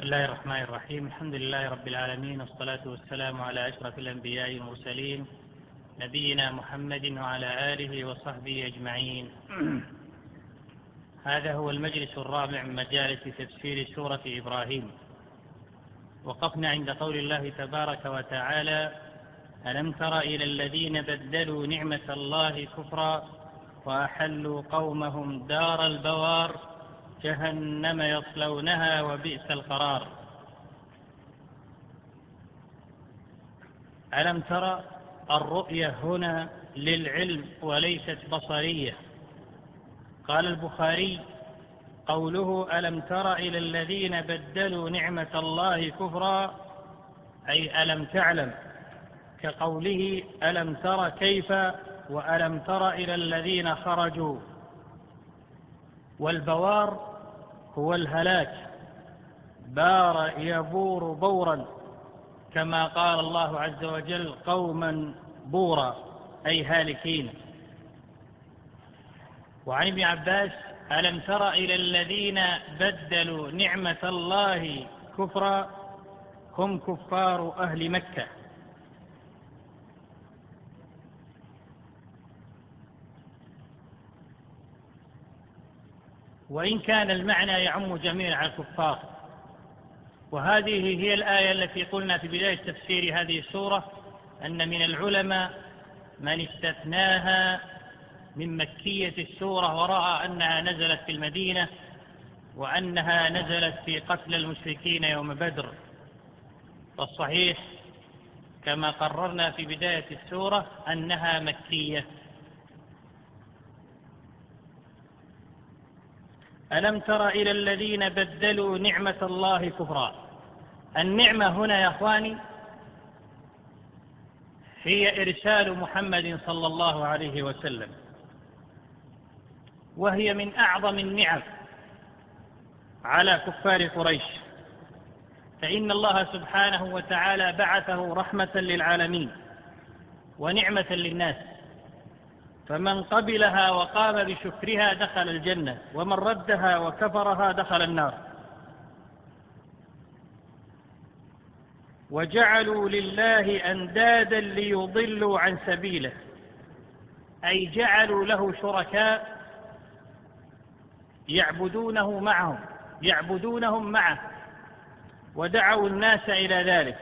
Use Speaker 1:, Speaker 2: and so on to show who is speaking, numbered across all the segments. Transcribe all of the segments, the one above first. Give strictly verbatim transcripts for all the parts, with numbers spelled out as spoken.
Speaker 1: الله الرحمن الرحيم. الحمد لله رب العالمين، والصلاة والسلام على أشرف الأنبياء والمرسلين نبينا محمد وعلى آله وصحبه أجمعين. هذا هو المجلس الرابع من مجالس تفسير سورة إبراهيم. وقفنا عند قول الله تبارك وتعالى: ألم تر إلى الذين بدلوا نعمة الله كفرا وأحلوا قومهم دار البوار جهنم يصلونها وبئس القرار. ألم تر الرؤية هنا للعلم وليست بصرية. قال البخاري: قوله ألم تر إلى الذين بدلوا نعمة الله كفرا أي ألم تعلم، كقوله ألم تر كيف وألم تر إلى الذين خرجوا. والبوار هو الهلاك، بار يبور بورا، كما قال الله عز وجل: قوما بورا أي هالكين. وعن ابن عباس: ألم تر إلى الذين بدلوا نعمة الله كفرا هم كفار أهل مكة. وإن كان المعنى يعم جميع الكفار. وهذه هي الآية التي قلنا في بداية تفسير هذه السورة أن من العلماء من استثناها من مكية السورة ورأى أنها نزلت في المدينة وأنها نزلت في قتل المشركين يوم بدر. والصحيح كما قررنا في بداية السورة أنها مكية. ألم تر إلى الذين بدلوا نعمة الله كفرا. النعمة هنا يا أخواني هي إرسال محمد صلى الله عليه وسلم، وهي من أعظم النعم على كفار قريش، فإن الله سبحانه وتعالى بعثه رحمة للعالمين ونعمة للناس، فمن قبلها وقام بشكرها دخل الجنة، ومن ردها وكفرها دخل النار. وجعلوا لله أندادا ليضلوا عن سبيله، أي جعلوا له شركاء يعبدونه معهم يعبدونهم معه، ودعوا الناس إلى ذلك.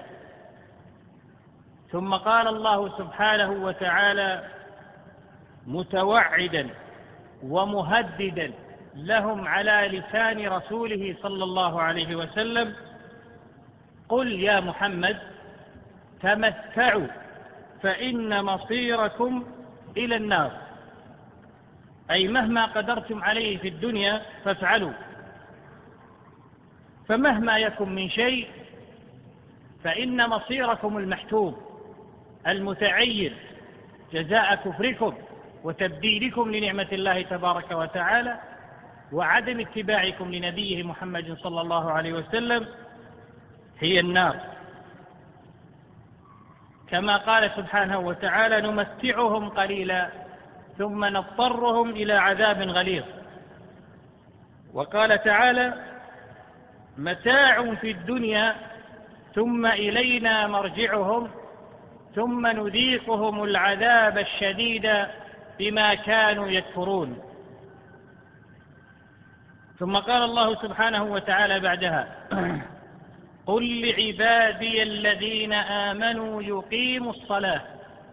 Speaker 1: ثم قال الله سبحانه وتعالى متوعدا ومهددا لهم على لسان رسوله صلى الله عليه وسلم: قل يا محمد تمتعوا فإن مصيركم إلى النار، أي مهما قدرتم عليه في الدنيا فافعلوا، فمهما يكن من شيء فإن مصيركم المحتوم المتعين جزاء كفركم وتبديلكم لنعمة الله تبارك وتعالى وعدم اتباعكم لنبيه محمد صلى الله عليه وسلم هي النار. كما قال سبحانه وتعالى: نمتعهم قليلا ثم نضطرهم إلى عذاب غليظ. وقال تعالى: متاع في الدنيا ثم إلينا مرجعهم ثم نذيقهم العذاب الشديد بما كانوا يكفرون. ثم قال الله سبحانه وتعالى بعدها: قل لعبادي الذين آمنوا يقيموا الصلاة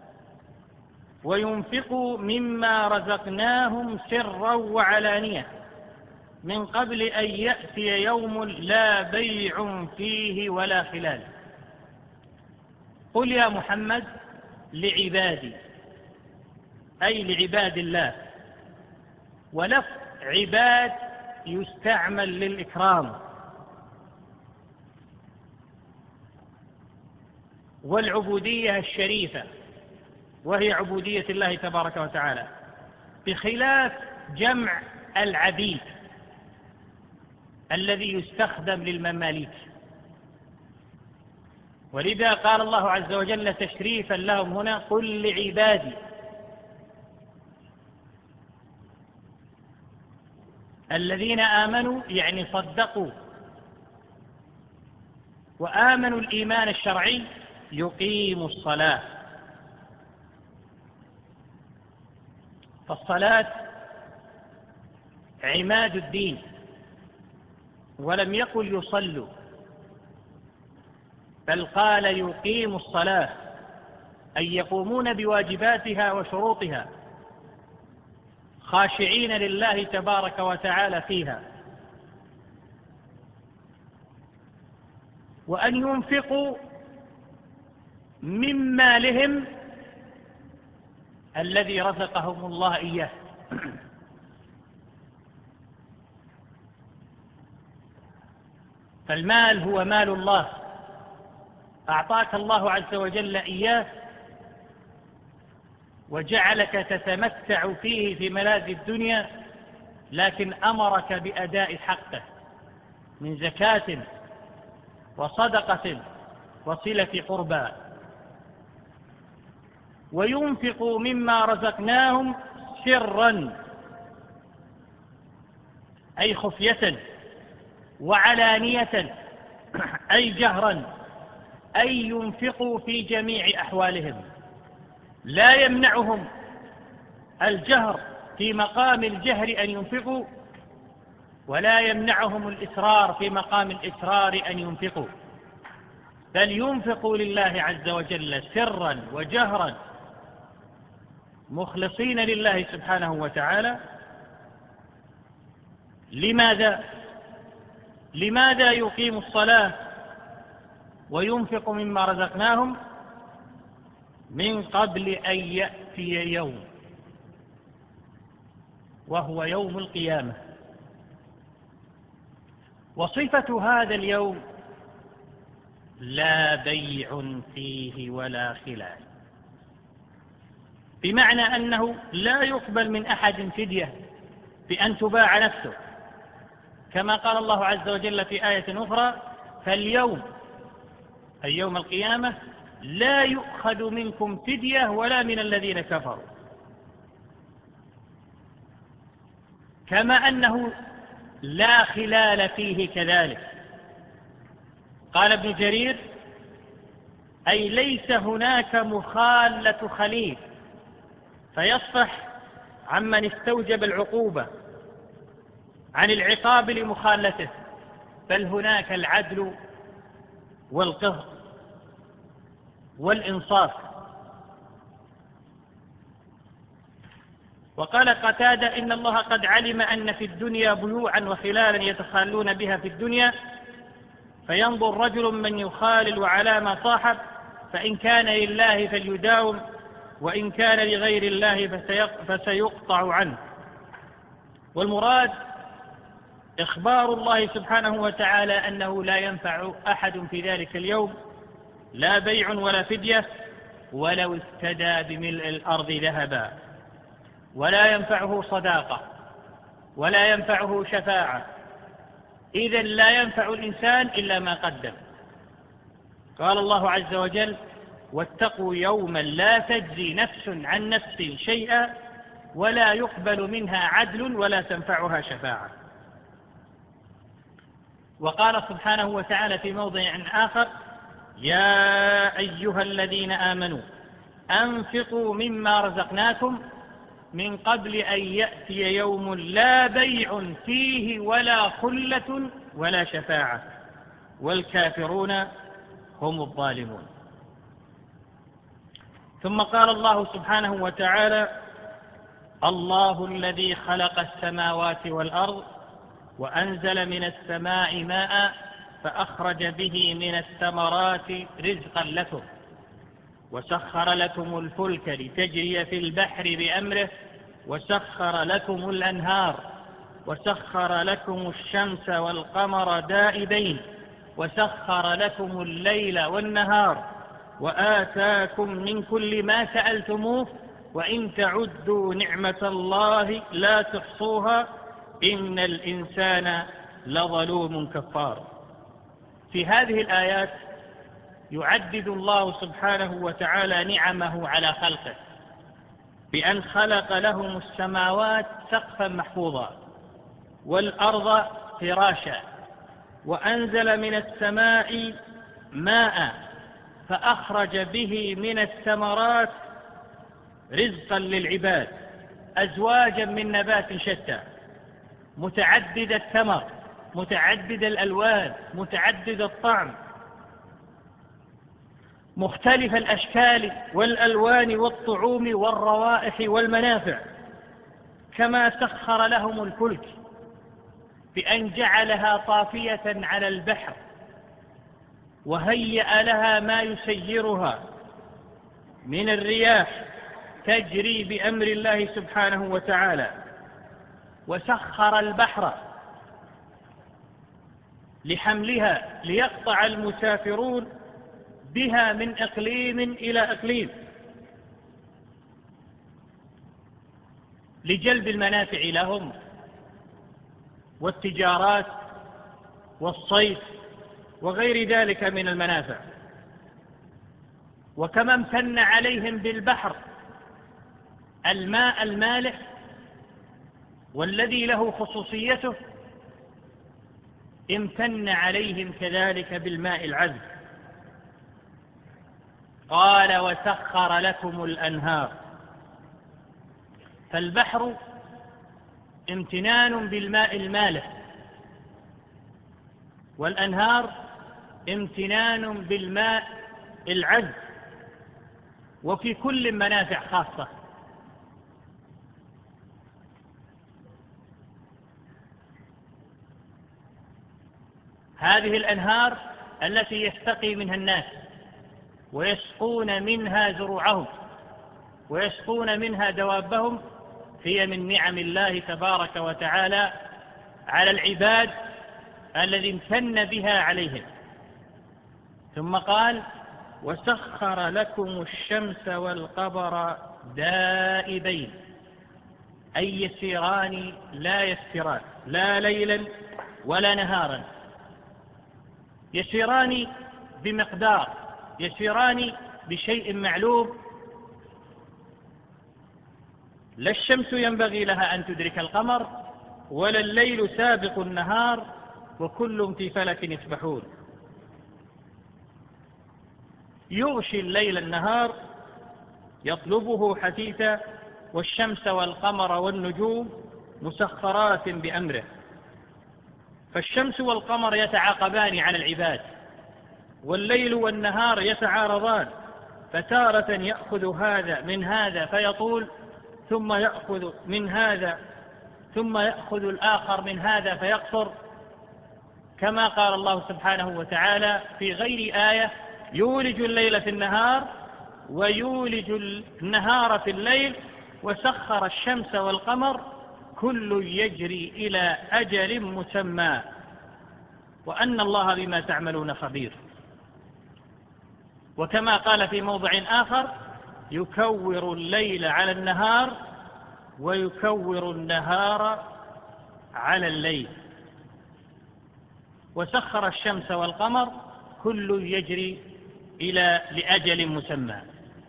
Speaker 1: وينفقوا مما رزقناهم سرا وعلانية من قبل أن يأتي يوم لا بيع فيه ولا خلال. قل يا محمد لعبادي أي لعباد الله، ولفظ عباد يستعمل للإكرام والعبودية الشريفة، وهي عبودية الله تبارك وتعالى، بخلاف جمع العبيد الذي يستخدم للمماليك. ولذا قال الله عز وجل تشريفا لهم هنا: قل لعبادي. الذين آمنوا يعني صدقوا وآمنوا الإيمان الشرعي يقيموا الصلاة. فالصلاة عماد الدين، ولم يقل يصلوا، بل قال يقيموا الصلاة، أي يقومون بواجباتها وشروطها خاشعين لله تبارك وتعالى فيها، وأن ينفقوا من مالهم الذي رزقهم الله إياه. فالمال هو مال الله، أعطاك الله عز وجل إياه وجعلك تتمتع فيه في ملاذ الدنيا، لكن أمرك بأداء حقه من زكاة وصدقة وصلة قربى. وينفقوا مما رزقناهم سرا، أي خفية، وعلانية، أي جهرا، أي ينفقوا في جميع أحوالهم، لا يمنعهم الجهر في مقام الجهر أن ينفقوا، ولا يمنعهم الإسرار في مقام الإسرار أن ينفقوا، بل ينفقوا لله عز وجل سرا وجهرا مخلصين لله سبحانه وتعالى. لماذا؟ لماذا يقيم الصلاة وينفق مما رزقناهم؟ من قبل أن يأتي يوم، وهو يوم القيامة. وصفة هذا اليوم لا بيع فيه ولا خلال، بمعنى أنه لا يقبل من أحد فدية بأن تباع نفسه، كما قال الله عز وجل في آية أخرى: فاليوم، أي يوم القيامة، لا يؤخذ منكم فدية ولا من الذين كفروا. كما أنه لا خلال فيه كذلك. قال ابن جرير: أي ليس هناك مخالة خليل فيصفح عمن استوجب العقوبة عن العقاب لمخالته، بل هناك العدل والقهر والإنصاف. وقال قتادة: إن الله قد علم أن في الدنيا بيوعا وخلالا يتخالون بها في الدنيا، فينظر رجل من يخالل وعلى ما صاحب، فإن كان لله فليداوم، وإن كان لغير الله فسيقطع عنه. والمراد إخبار الله سبحانه وتعالى أنه لا ينفع أحد في ذلك اليوم لا بيع ولا فدية، ولو افتدى بملء الأرض ذهبا، ولا ينفعه صداقة، ولا ينفعه شفاعة. إذن لا ينفع الإنسان إلا ما قدم. قال الله عز وجل: واتقوا يوما لا تجزي نفس عن نفس شيئا ولا يقبل منها عدل ولا تنفعها شفاعة. وقال سبحانه وتعالى في موضع آخر: يا أيها الذين آمنوا أنفقوا مما رزقناكم من قبل أن يأتي يوم لا بيع فيه ولا خلة ولا شفاعة والكافرون هم الظالمون. ثم قال الله سبحانه وتعالى: الله الذي خلق السماوات والأرض وأنزل من السماء ماء فأخرج به من الثمرات رزقا لكم وسخر لكم الفلك لتجري في البحر بأمره وسخر لكم الأنهار وسخر لكم الشمس والقمر دائبين وسخر لكم الليل والنهار وآتاكم من كل ما سألتموه وإن تعدوا نعمة الله لا تحصوها إن الإنسان لظلوم كفار. في هذه الآيات يعدد الله سبحانه وتعالى نعمه على خلقه بأن خلق لهم السماوات سقفا محفوظا والأرض فراشا، وأنزل من السماء ماء فأخرج به من الثمرات رزقا للعباد، أزواجا من نبات شتى متعدد الثمر متعدد الألوان متعدد الطعم مختلف الأشكال والألوان والطعوم والروائح والمنافع، كما سخر لهم الفلك بأن جعلها طافية على البحر وهيأ لها ما يسيرها من الرياح تجري بأمر الله سبحانه وتعالى، وسخر البحر لحملها ليقطع المسافرون بها من إقليم إلى إقليم لجلب المنافع لهم والتجارات والصيد وغير ذلك من المنافع. وكما امتن عليهم بالبحر الماء المالح والذي له خصوصيته، امتن عليهم كذلك بالماء العذب. قال وسخر لكم الأنهار، فالبحر امتنان بالماء المالح، والأنهار امتنان بالماء العذب، وفي كل منافع خاصة. هذه الأنهار التي يستقي منها الناس ويسقون منها زروعهم ويسقون منها دوابهم هي من نعم الله تبارك وتعالى على العباد الذي امتن بها عليهم. ثم قال وسخر لكم الشمس والقمر دائبين، أي يسيران لا يفتران، لا ليلا ولا نهارا، يسيران بمقدار، يسيران بشيء معلوم. لا الشمس ينبغي لها أن تدرك القمر ولا الليل سابق النهار وكل في فلك يسبحون. يغشي الليل النهار يطلبه حثيثا، والشمس والقمر والنجوم مسخرات بأمره. فالشمس والقمر يتعاقبان على العباد، والليل والنهار يتعارضان، فتارة يأخذ هذا من هذا فيطول، ثم يأخذ من هذا ثم يأخذ الآخر من هذا فيقصر، كما قال الله سبحانه وتعالى في غير آية يولج الليل في النهار ويولج النهار في الليل وسخر الشمس والقمر كل يجري إلى أجل مسمى وأن الله بما تعملون خبير. وكما قال في موضع آخر يكور الليل على النهار ويكور النهار على الليل، وسخر الشمس والقمر كل يجري إلى لأجل مسمى.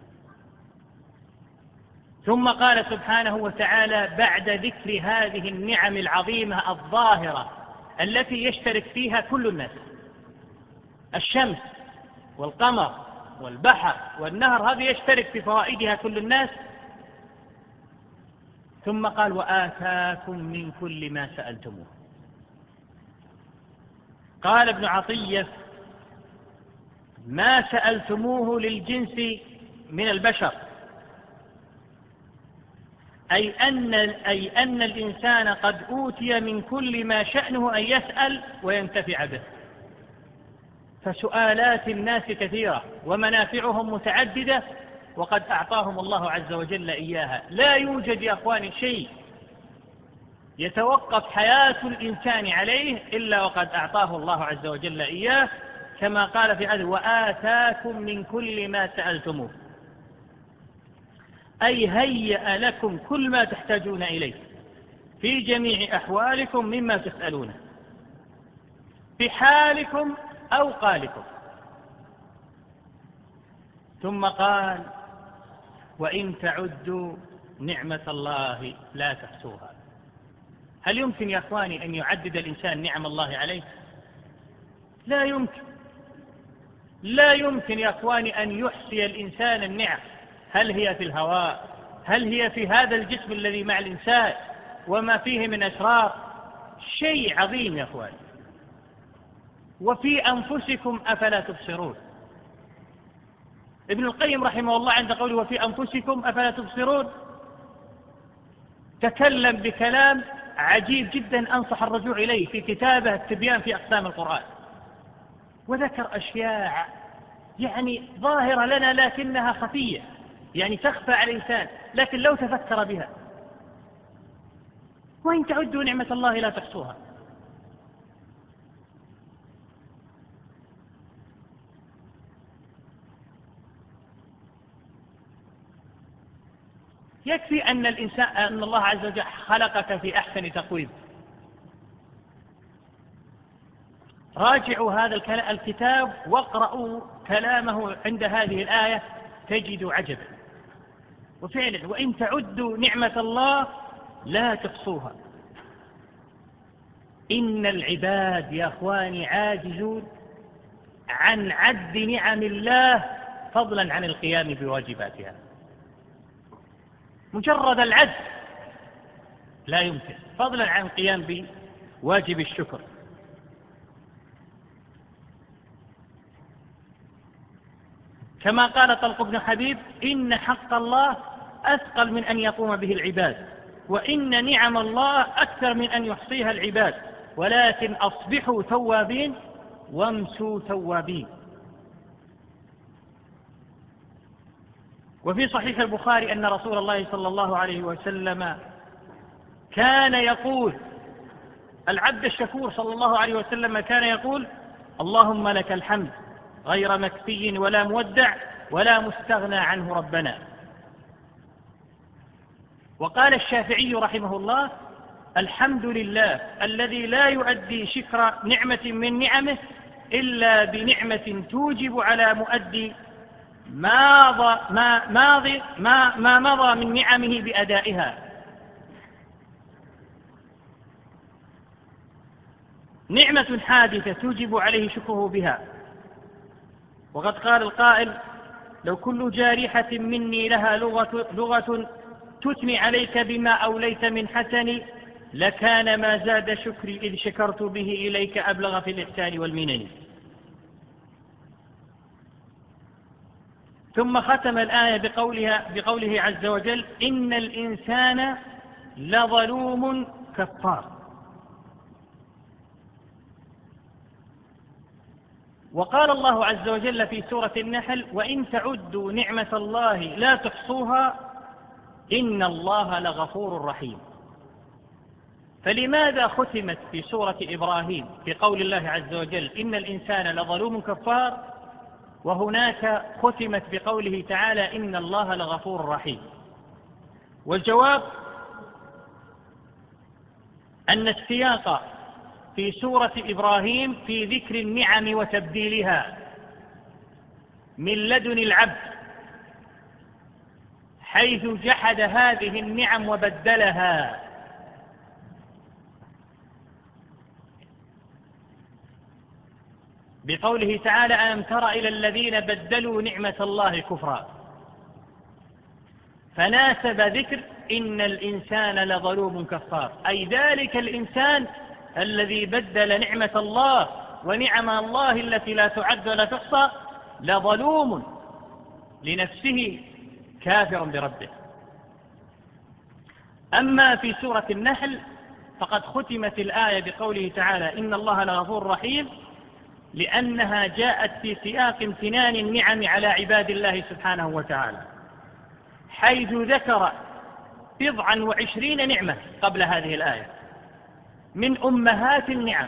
Speaker 1: ثم قال سبحانه وتعالى بعد ذكر هذه النعم العظيمة الظاهرة التي يشترك فيها كل الناس، الشمس والقمر والبحر والنهر، هذه يشترك في فوائدها كل الناس. ثم قال وآتاكم من كل ما سألتموه. قال ابن عطية ما سألتموه للجنس من البشر، أي أن, أي أن الإنسان قد أوتي من كل ما شأنه أن يسأل وينتفع به. فسؤالات الناس كثيرة ومنافعهم متعددة، وقد أعطاهم الله عز وجل إياها. لا يوجد يا أخواني شيء يتوقف حياة الإنسان عليه إلا وقد أعطاه الله عز وجل إياه، كما قال في آية وآتاكم من كل ما سألتموه، أي هيأ لكم كل ما تحتاجون إليه في جميع أحوالكم مما تسألونه في حالكم أو قالكم. ثم قال وإن تعدوا نعمة الله لا تحصوها. هل يمكن يا أخواني أن يعدد الإنسان نعم الله عليه؟ لا يمكن. لا يمكن يا أخواني أن يحصي الإنسان النعم، هل هي في الهواء، هل هي في هذا الجسم الذي مع الإنسان وما فيه من أسرار، شيء عظيم يا أخواني. وفي أنفسكم أفلا تبصرون. ابن القيم رحمه الله عند قوله وفي أنفسكم أفلا تبصرون تكلم بكلام عجيب جدا أنصح الرجوع إليه في كتابه التبيان في أقسام القرآن، وذكر أشياء يعني ظاهرة لنا لكنها خفية، يعني تخفى على الإنسان، لكن لو تفكر بها. وإن تعدوا نعمة الله لا تحصوها. يكفي أن الإنسان أن الله عز وجل خلقك في أحسن تقويم. راجعوا هذا الكتاب واقرأوا كلامه عند هذه الآية تجدوا عجبا. وفعلا وإن تعدوا نعمة الله لا تحصوها. إن العباد يا أخواني عاجزون عن عد نعم الله فضلا عن القيام بواجباتها. مجرد العد لا يمكن، فضلا عن القيام بواجب الشكر. كما قال طلق بن حبيب إن حق الله أثقل من أن يقوم به العباد، وإن نعم الله أكثر من أن يحصيها العباد، ولكن أصبحوا توابين وامسوا توابين. وفي صحيح البخاري أن رسول الله صلى الله عليه وسلم كان يقول، العبد الشكور صلى الله عليه وسلم كان يقول اللهم لك الحمد غير مكفي ولا مودع ولا مستغنى عنه ربنا. وقال الشافعي رحمه الله الحمد لله الذي لا يؤدي شكر نعمة من نعمه إلا بنعمة توجب على مؤدي ما ما ماضي ما ما مضى من نعمه بأدائها. نعمة حادثة توجب عليه شكره بها. وقد قال القائل لو كل جارحة مني لها لغة, لغة تثني عليك بما أوليت من حسن لكان ما زاد شكري إذ شكرت به إليك أبلغ في الإحسان والمنن. ثم ختم الآية بقولها بقوله عز وجل إن الإنسان لظلوم كفار. وقال الله عز وجل في سورة النحل وإن تعدوا نعمة الله لا تحصوها إن الله لغفور رحيم. فلماذا ختمت في سورة إبراهيم في قول الله عز وجل إن الإنسان لظلوم كفار، وهناك ختمت بقوله تعالى إن الله لغفور رحيم؟ والجواب أن السياق في سورة إبراهيم في ذكر النعم وتبديلها من لدن العبد، حيث جحد هذه النعم وبدلها. بقوله تعالى ألم تر إلى الذين بدلوا نعمة الله كفرا، فناسب ذكر إن الإنسان لظلوم كفار، أي ذلك الإنسان الذي بدل نعمة الله ونعم الله التي لا تعد ولا تحصى لظلوم لنفسه كافر بربه. أما في سورة النحل فقد ختمت الآية بقوله تعالى إن الله لغفور رحيم، لأنها جاءت في سياق امتنان النعم على عباد الله سبحانه وتعالى، حيث ذكر بضعا وعشرين نعمة قبل هذه الآية من أمهات النعم،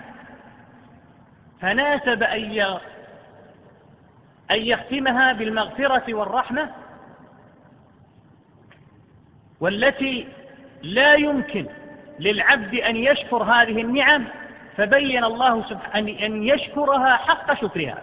Speaker 1: فناسب أن يختمها بالمغفرة والرحمة، والتي لا يمكن للعبد أن يشكر هذه النعم، فبين الله سبحانه أن يشكرها حق شكرها،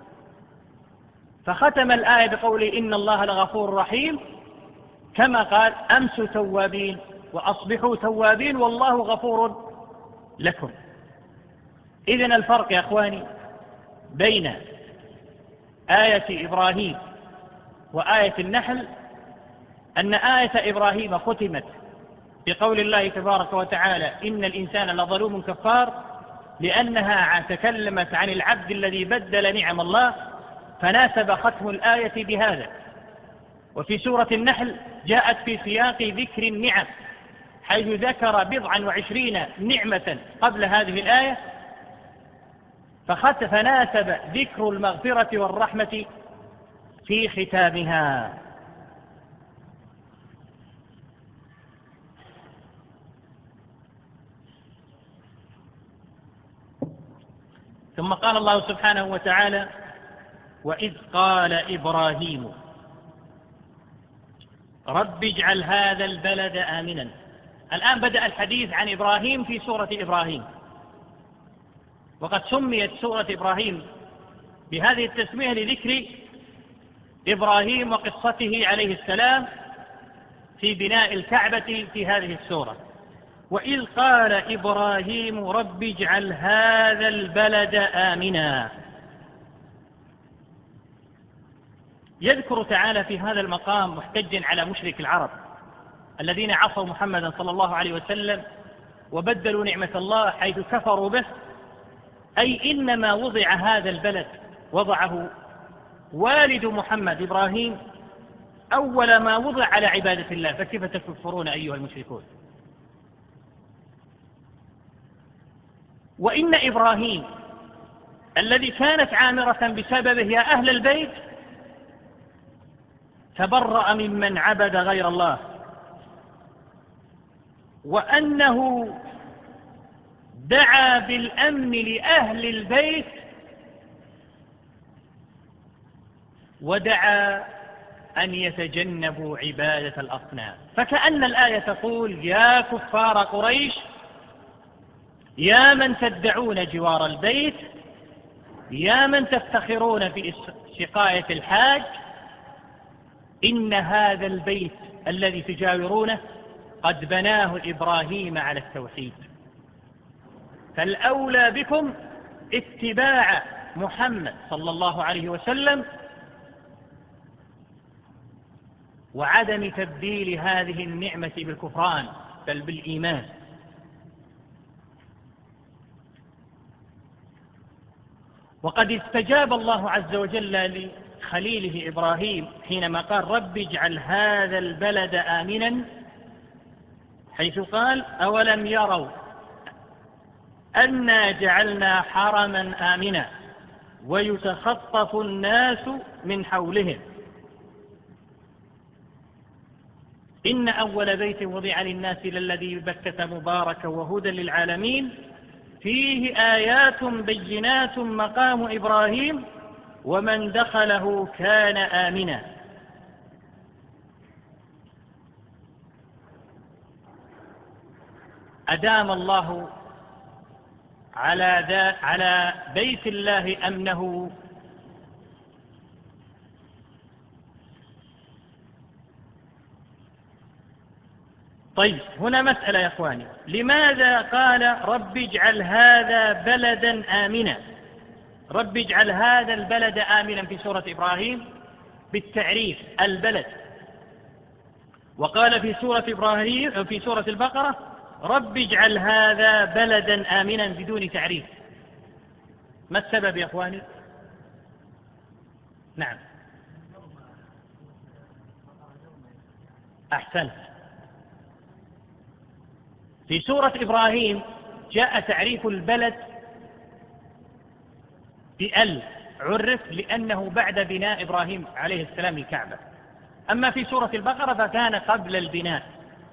Speaker 1: فختم الآية بقوله إن الله لغفور رحيم، كما قال أمسوا توابين وأصبحوا توابين والله غفور لكم. إذن الفرق يا أخواني بين آية إبراهيم وآية النحل أن آية إبراهيم ختمت بقول الله تبارك وتعالى إن الإنسان لظلوم كفار، لأنها تكلمت عن العبد الذي بدل نعم الله، فناسب ختم الآية بهذا. وفي سورة النحل جاءت في سياق ذكر النعم، حيث ذكر بضعا وعشرين نعمة قبل هذه الآية، فناسب ذكر المغفرة والرحمة في ختامها. ثم قال الله سبحانه وتعالى وإذ قال إبراهيم رب اجعل هذا البلد آمنا. الآن بدأ الحديث عن إبراهيم في سورة إبراهيم، وقد سميت سورة إبراهيم بهذه التسمية لذكر إبراهيم وقصته عليه السلام في بناء الكعبة في هذه السورة. وإذ قال إبراهيم رب اجعل هذا البلد آمنا. يذكر تعالى في هذا المقام محتجا على مشرك العرب الذين عصوا محمدا صلى الله عليه وسلم وبدلوا نعمة الله حيث كفروا به، أي إنما وضع هذا البلد وضعه والد محمد إبراهيم أول ما وضع على عبادة الله، فكيف تكفرون أيها المشركون؟ وإن إبراهيم الذي كانت عامرة بسببه يا أهل البيت تبرأ ممن عبد غير الله، وأنه دعا بالأمن لأهل البيت ودعا أن يتجنبوا عبادة الأصنام. فكأن الآية تقول يا كفار قريش، يا من تدعون جوار البيت، يا من تفتخرون في سقاية الحاج، إن هذا البيت الذي تجاورونه قد بناه إبراهيم على التوحيد، فالأولى بكم اتباع محمد صلى الله عليه وسلم وعدم تبديل هذه النعمة بالكفران بل بالإيمان. وقد استجاب الله عز وجل لخليله إبراهيم حينما قال رب اجعل هذا البلد آمنا، حيث قال أولم يروا أنا جعلنا حرما آمنا ويتخطف الناس من حولهم إن أول بيت وضع للناس للذي بكة مباركا وهدى للعالمين فيه آيات بينات مقام إبراهيم ومن دخله كان آمنا. أدام الله على, ذا على بيت الله أمنه طيب هنا مسألة يا أخواني، لماذا قال رب اجعل هذا بلدا آمنا؟ رب اجعل هذا البلد آمنا في سورة إبراهيم بالتعريف البلد، وقال في سورة إبراهيم في سورة البقرة رب اجعل هذا بلدا آمنا بدون تعريف. ما السبب يا أخواني؟ نعم أحسنت. في سورة إبراهيم جاء تعريف البلد بأل، عرف لأنه بعد بناء إبراهيم عليه السلام الكعبة. أما في سورة البقرة فكان قبل البناء.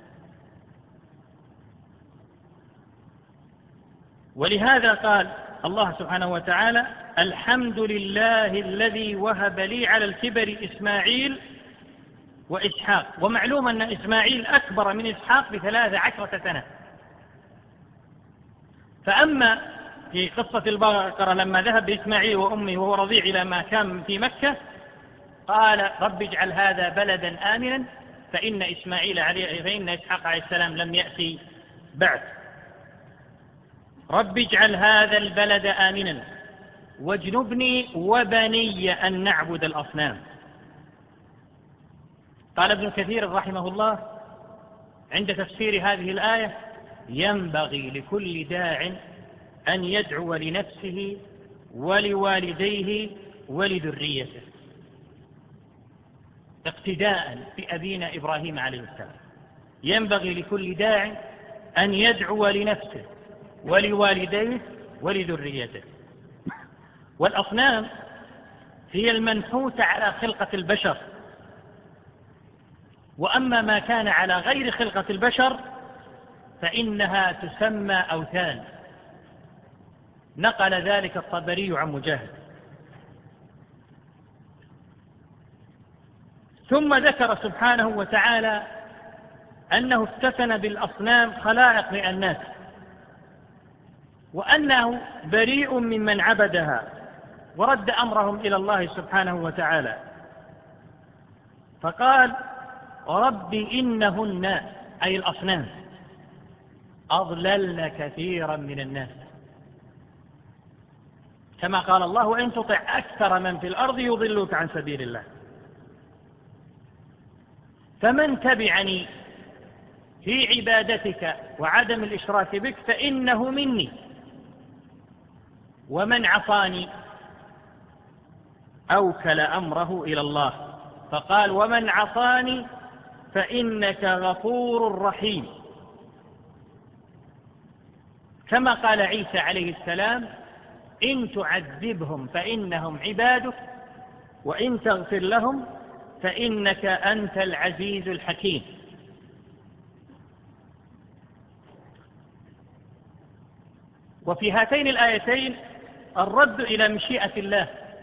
Speaker 1: ولهذا قال الله سبحانه وتعالى الحمد لله الذي وهب لي على الكبر إسماعيل وإسحاق. ومعلوم أن إسماعيل أكبر من إسحاق بثلاث عشرة سنة. فأما في قصة البقرة لما ذهب بإسماعيل وأمه وهو رضيع إلى ما كان في مكة قال رب اجعل هذا بلدا آمنا، فإن إسماعيل عليه فإن إسحاق عليه السلام لم يأتي بعد. رب اجعل هذا البلد آمنا واجنبني وبني أن نعبد الأصنام. قال ابن كثير رحمه الله عند تفسير هذه الآية: ينبغي لكل داع أن يدعو لنفسه ولوالديه ولذريته، اقتداء بأبينا إبراهيم عليه السلام. ينبغي لكل داع أن يدعو لنفسه ولوالديه ولذريته. والأصنام هي المنحوتة على خلقة البشر، وأما ما كان على غير خلقة البشر فإنها تسمى أوثان. نقل ذلك الطبري عن مجاهد. ثم ذكر سبحانه وتعالى أنه افتتن بالأصنام خلائق من الناس، وأنه بريء ممن عبدها، ورد أمرهم إلى الله سبحانه وتعالى، فقال: رب إنهن، أي الأصنام، أضللن كثيرا من الناس، كما قال الله: وإن تطع أكثر من في الأرض يضلوك عن سبيل الله. فمن تبعني في عبادتك وعدم الإشراك بك فإنه مني، ومن عصاني أوكل أمره إلى الله، فقال: ومن عصاني فإنك غفور رحيم. كما قال عيسى عليه السلام: إن تعذبهم فإنهم عبادك، وإن تغفر لهم فإنك أنت العزيز الحكيم. وفي هاتين الآيتين الرد إلى مشيئة الله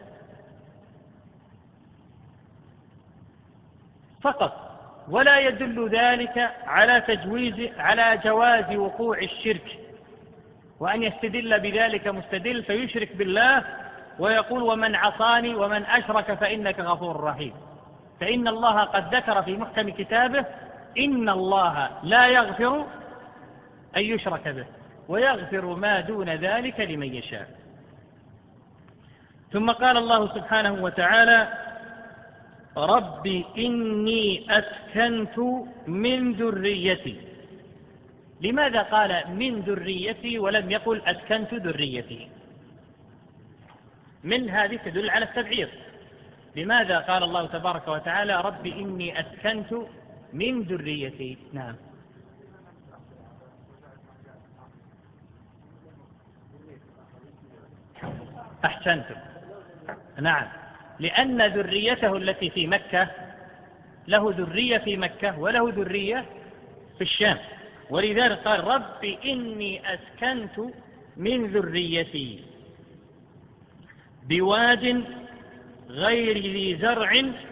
Speaker 1: فقط، ولا يدل ذلك على تجويز على جواز وقوع الشرك، وأن يستدل بذلك مستدل فيشرك بالله ويقول: ومن عصاني ومن أشرك فإنك غفور رحيم. فإن الله قد ذكر في محكم كتابه: إن الله لا يغفر أن يشرك به ويغفر ما دون ذلك لمن يشاء. ثم قال الله سبحانه وتعالى: رب إني أسكنت من ذريتي. لماذا قال من ذريتي ولم يقل أسكنت ذريتي؟ من هذه تدل على التبعيض. لماذا قال الله تبارك وتعالى: رب إني أسكنت من ذريتي؟ نعم. أحسنتم. نعم، لأن ذريته التي في مكة له ذرية في مكة وله ذرية في الشام، ولذلك قال: رب إني أسكنت من ذريتي بواد غير ذي زرع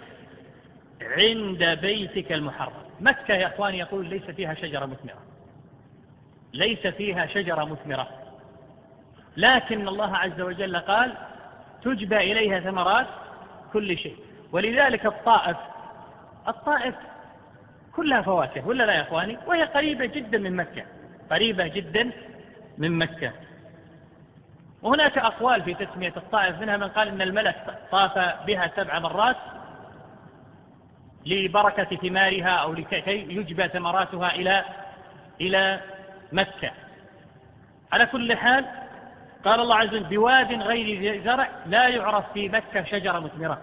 Speaker 1: عند بيتك المحرم. مكة يا أخواني يقول ليس فيها شجرة مثمرة، ليس فيها شجرة مثمرة، لكن الله عز وجل قال: تجبى إليها ثمرات كل شيء. ولذلك الطائف الطائف كلها فواكه، ولا لا يا أخواني؟ وهي قريبة جدا من مكة، قريبة جدا من مكة. وهناك أقوال في تسمية الطائف، منها من قال إن الملك طاف بها سبع مرات لبركة ثمارها أو لكي يجبى ثمراتها إلى إلى مكة. على كل حال قال الله عز وجل: بواد غير ذي زرع لا يعرف في مكة شجرة مثمرة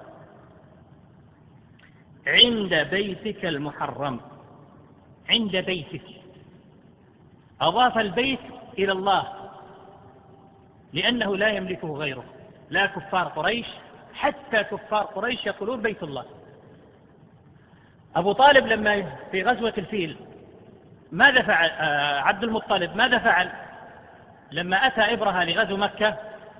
Speaker 1: عند بيتك المحرم. عند بيتك، أضاف البيت إلى الله لأنه لا يملكه غيره، لا كفار قريش، حتى كفار قريش يقولون بيت الله. أبو طالب لما في غزوة الفيل ماذا فعل؟ آه عبد المطلب ماذا فعل لما أتى إبرهة لغزو مكة؟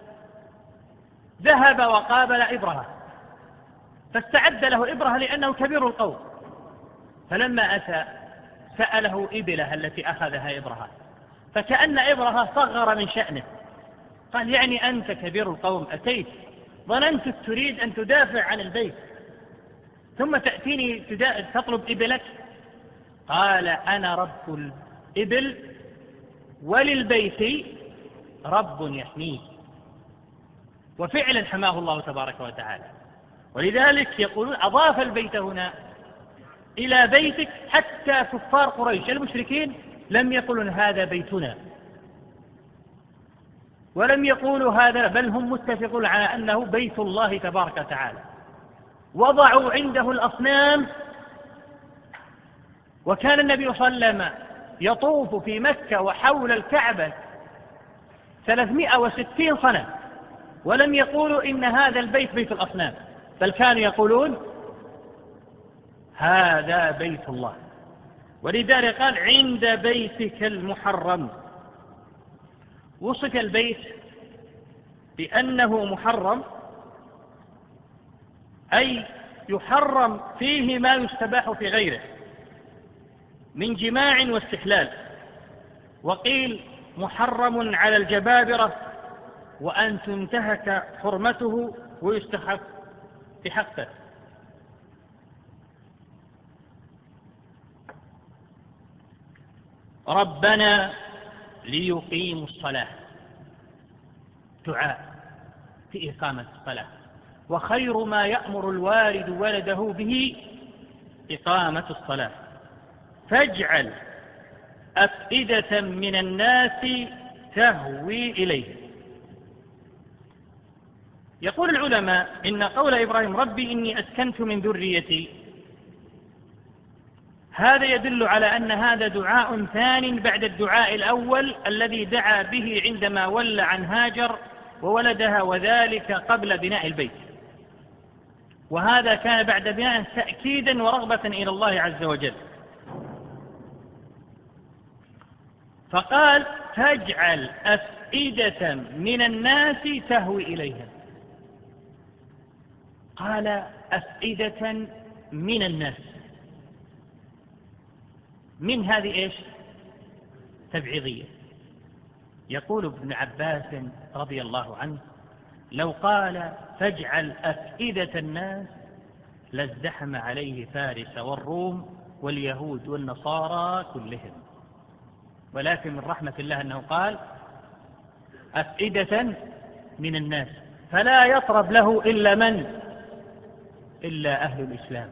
Speaker 1: ذهب وقابل إبرهة فاستعد له إبرهة لأنه كبير القوم، فلما أتى سأله إبله التي أخذها إبرهة، فكأن إبرهة صغر من شأنه، قال: يعني أنت كبير القوم أتيت، ظننت تريد أن تدافع عن البيت ثم تأتيني تطلب إبلك؟ قال: أنا رب الإبل وللبيت رب يحميه. وفعلا حماه الله تبارك وتعالى. ولذلك يقولون أضاف البيت هنا إلى بيتك، حتى كفار قريش المشركين لم يقولوا هذا بيتنا، ولم يقولوا هذا، بل هم متفقون على أنه بيت الله تبارك وتعالى. وضعوا عنده الأصنام، وكان النبي صلى الله عليه وسلم يطوف في مكة وحول الكعبة ثلاثمائة وستين صنم، ولم يقولوا إن هذا البيت بيت الأصنام، بل كانوا يقولون هذا بيت الله. ولذلك قال عند بيتك المحرم. وصف البيت بأنه محرم، أي يحرم فيه ما يستباح في غيره من جماع واستحلال. وقيل محرم على الجبابرة، وأن تنتهك حرمته ويستحق بحقه. ربنا ليقيموا الصلاة، دعاء في إقامة الصلاة، وخير ما يأمر الوالد ولده به إقامة الصلاة. فاجعل أفئدة من الناس تهوي إليه. يقول العلماء إن قول إبراهيم ربي إني أسكنت من ذريتي، هذا يدل على أن هذا دعاء ثان بعد الدعاء الأول الذي دعا به عندما ولى عن هاجر وولدها، وذلك قبل بناء البيت، وهذا كان بعد بناء تأكيدا ورغبة إلى الله عز وجل. فقال فاجعل أفئدة من الناس تهوي إليهم. قال أفئدة من الناس، من هذه إيش؟ تبعيضية. يقول ابن عباس رضي الله عنه لو قال فاجعل أفئدة الناس لازدحم عليه فارس والروم واليهود والنصارى كلهم، ولكن من رحمة الله أنه قال أفئدة من الناس، فلا يطرب له إلا من؟ إلا أهل الإسلام.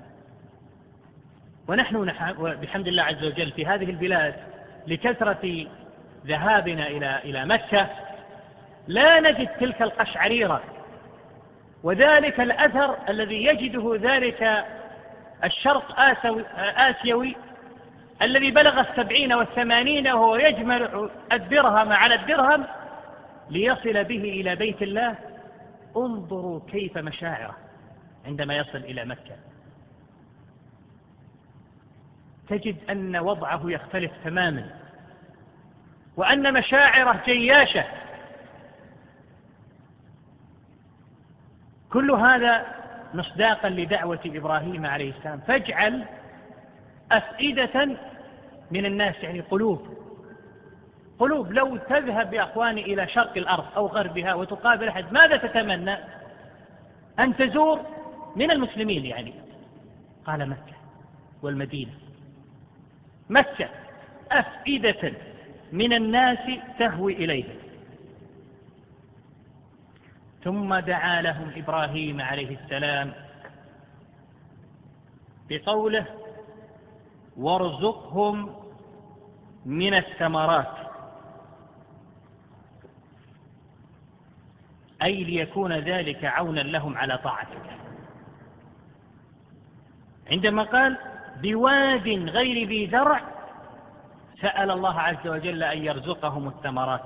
Speaker 1: ونحن بحمد الله عز وجل في هذه البلاد لكثرة ذهابنا إلى إلى مكة لا نجد تلك القشعريرة وذلك الأثر الذي يجده ذلك الشرق آسيوي الذي بلغ السبعين والثمانين، وهو يجمع الدرهم على الدرهم ليصل به إلى بيت الله. انظروا كيف مشاعره عندما يصل إلى مكة، تجد أن وضعه يختلف تماما، وأن مشاعره جياشة. كل هذا مصداقا لدعوة إبراهيم عليه السلام فاجعل أفئدة من الناس، يعني قلوب قلوب. لو تذهب يا أخواني إلى شرق الأرض أو غربها وتقابل أحد، ماذا تتمنى أن تزور من المسلمين؟ يعني قال مكة والمدينة. مكة أفئدة من الناس تهوي إليه. ثم دعا لهم إبراهيم عليه السلام بقوله وارزقهم من الثمرات، أي ليكون ذلك عونا لهم على طاعتك. عندما قال بواد غير ذي زرع سأل الله عز وجل أن يرزقهم الثمرات.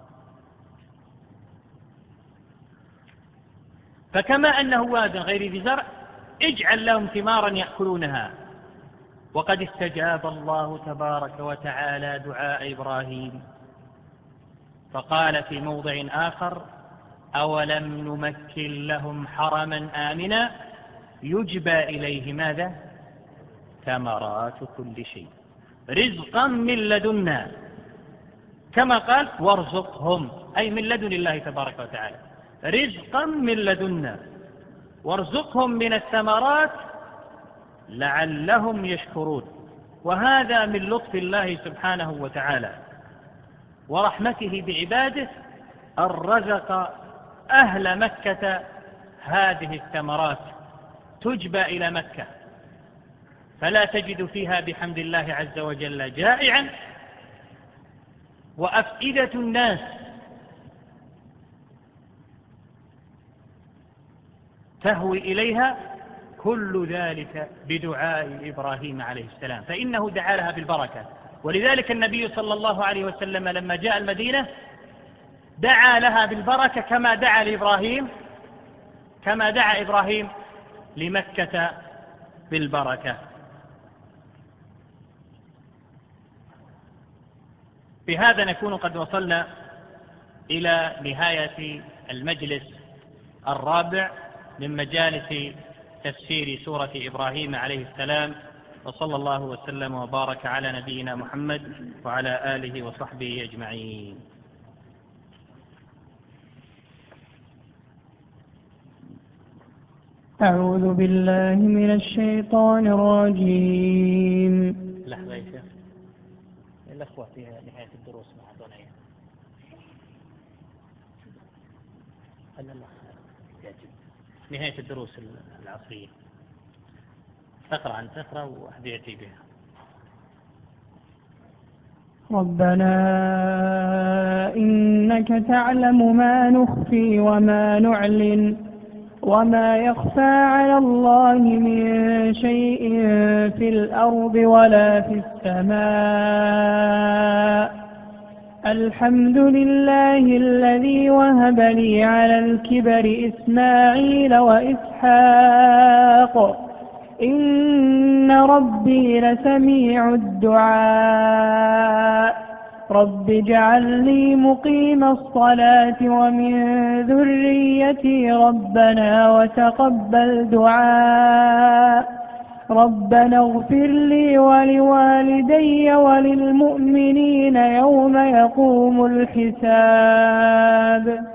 Speaker 1: فكما أنه واد غير ذي زرع اجعل لهم ثمارا يأكلونها. وقد استجاب الله تبارك وتعالى دعاء إبراهيم فقال في موضع آخر أولم نمكن لهم حرما آمنا يجبى إليه ماذا؟ ثمرات كل شيء رزقا من لدنا، كما قال وارزقهم، أي من لدن الله تبارك وتعالى، رزقا من لدنا وارزقهم من الثمرات لعلهم يشكرون. وهذا من لطف الله سبحانه وتعالى ورحمته بعباده، أن رزق أهل مكة هذه الثمرات تجبى إلى مكة، فلا تجد فيها بحمد الله عز وجل جائعا، وأفئدة الناس تهوي إليها، كل ذلك بدعاء إبراهيم عليه السلام، فإنه دعا لها بالبركة. ولذلك النبي صلى الله عليه وسلم لما جاء المدينة دعا لها بالبركة كما دعا لإبراهيم كما دعا إبراهيم لمكة بالبركة. بهذا نكون قد وصلنا إلى نهاية المجلس الرابع من مجالس تفسير سورة إبراهيم عليه السلام، وصلى الله وسلم وبارك على نبينا محمد وعلى آله وصحبه أجمعين.
Speaker 2: أعوذ بالله من الشيطان الرجيم.
Speaker 1: لحظة يا شيخ، الأخوة في نهاية الدروس مع دونية. خلنا الأخ يعجب نهاية الدروس العصرية، تقرأ أن تقرأ وواحد يأتي بها.
Speaker 2: ربنا إنك تعلم ما نخفي وما نعلن وما يخفى على الله من شيء في الأرض ولا في السماء. الحمد لله الذي وهب لي على الكبر إسماعيل وإسحاق إن ربي لسميع الدعاء. رب اجعلني مقيم الصلاة ومن ذريتي ربنا وتقبل دعاء. ربنا اغفر لي ولوالدي وللمؤمنين يوم يقوم الحساب.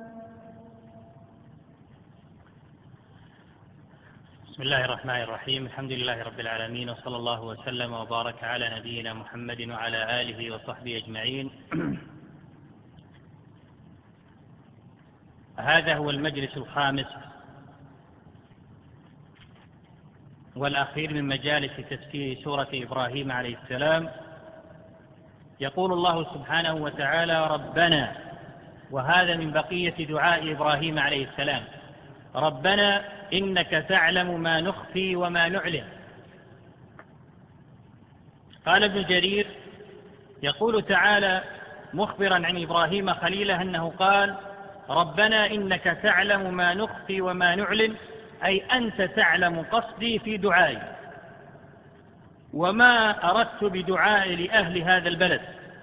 Speaker 1: بسم الله الرحمن الرحيم. الحمد لله رب العالمين، وصلى الله وسلم وبارك على نبينا محمد وعلى آله وصحبه أجمعين. هذا هو المجلس الخامس والأخير من مجالس تفسير سورة إبراهيم عليه السلام. يقول الله سبحانه وتعالى: ربنا، وهذا من بقية دعاء إبراهيم عليه السلام، ربنا إنك تعلم ما نخفي وما نعلن. قال ابن جرير يقول تعالى مخبرا عن إبراهيم خليله أنه قال: ربنا إنك تعلم ما نخفي وما نعلن، أي أنت تعلم قصدي في دعائي وما أردت بدعائي لأهل هذا البلد،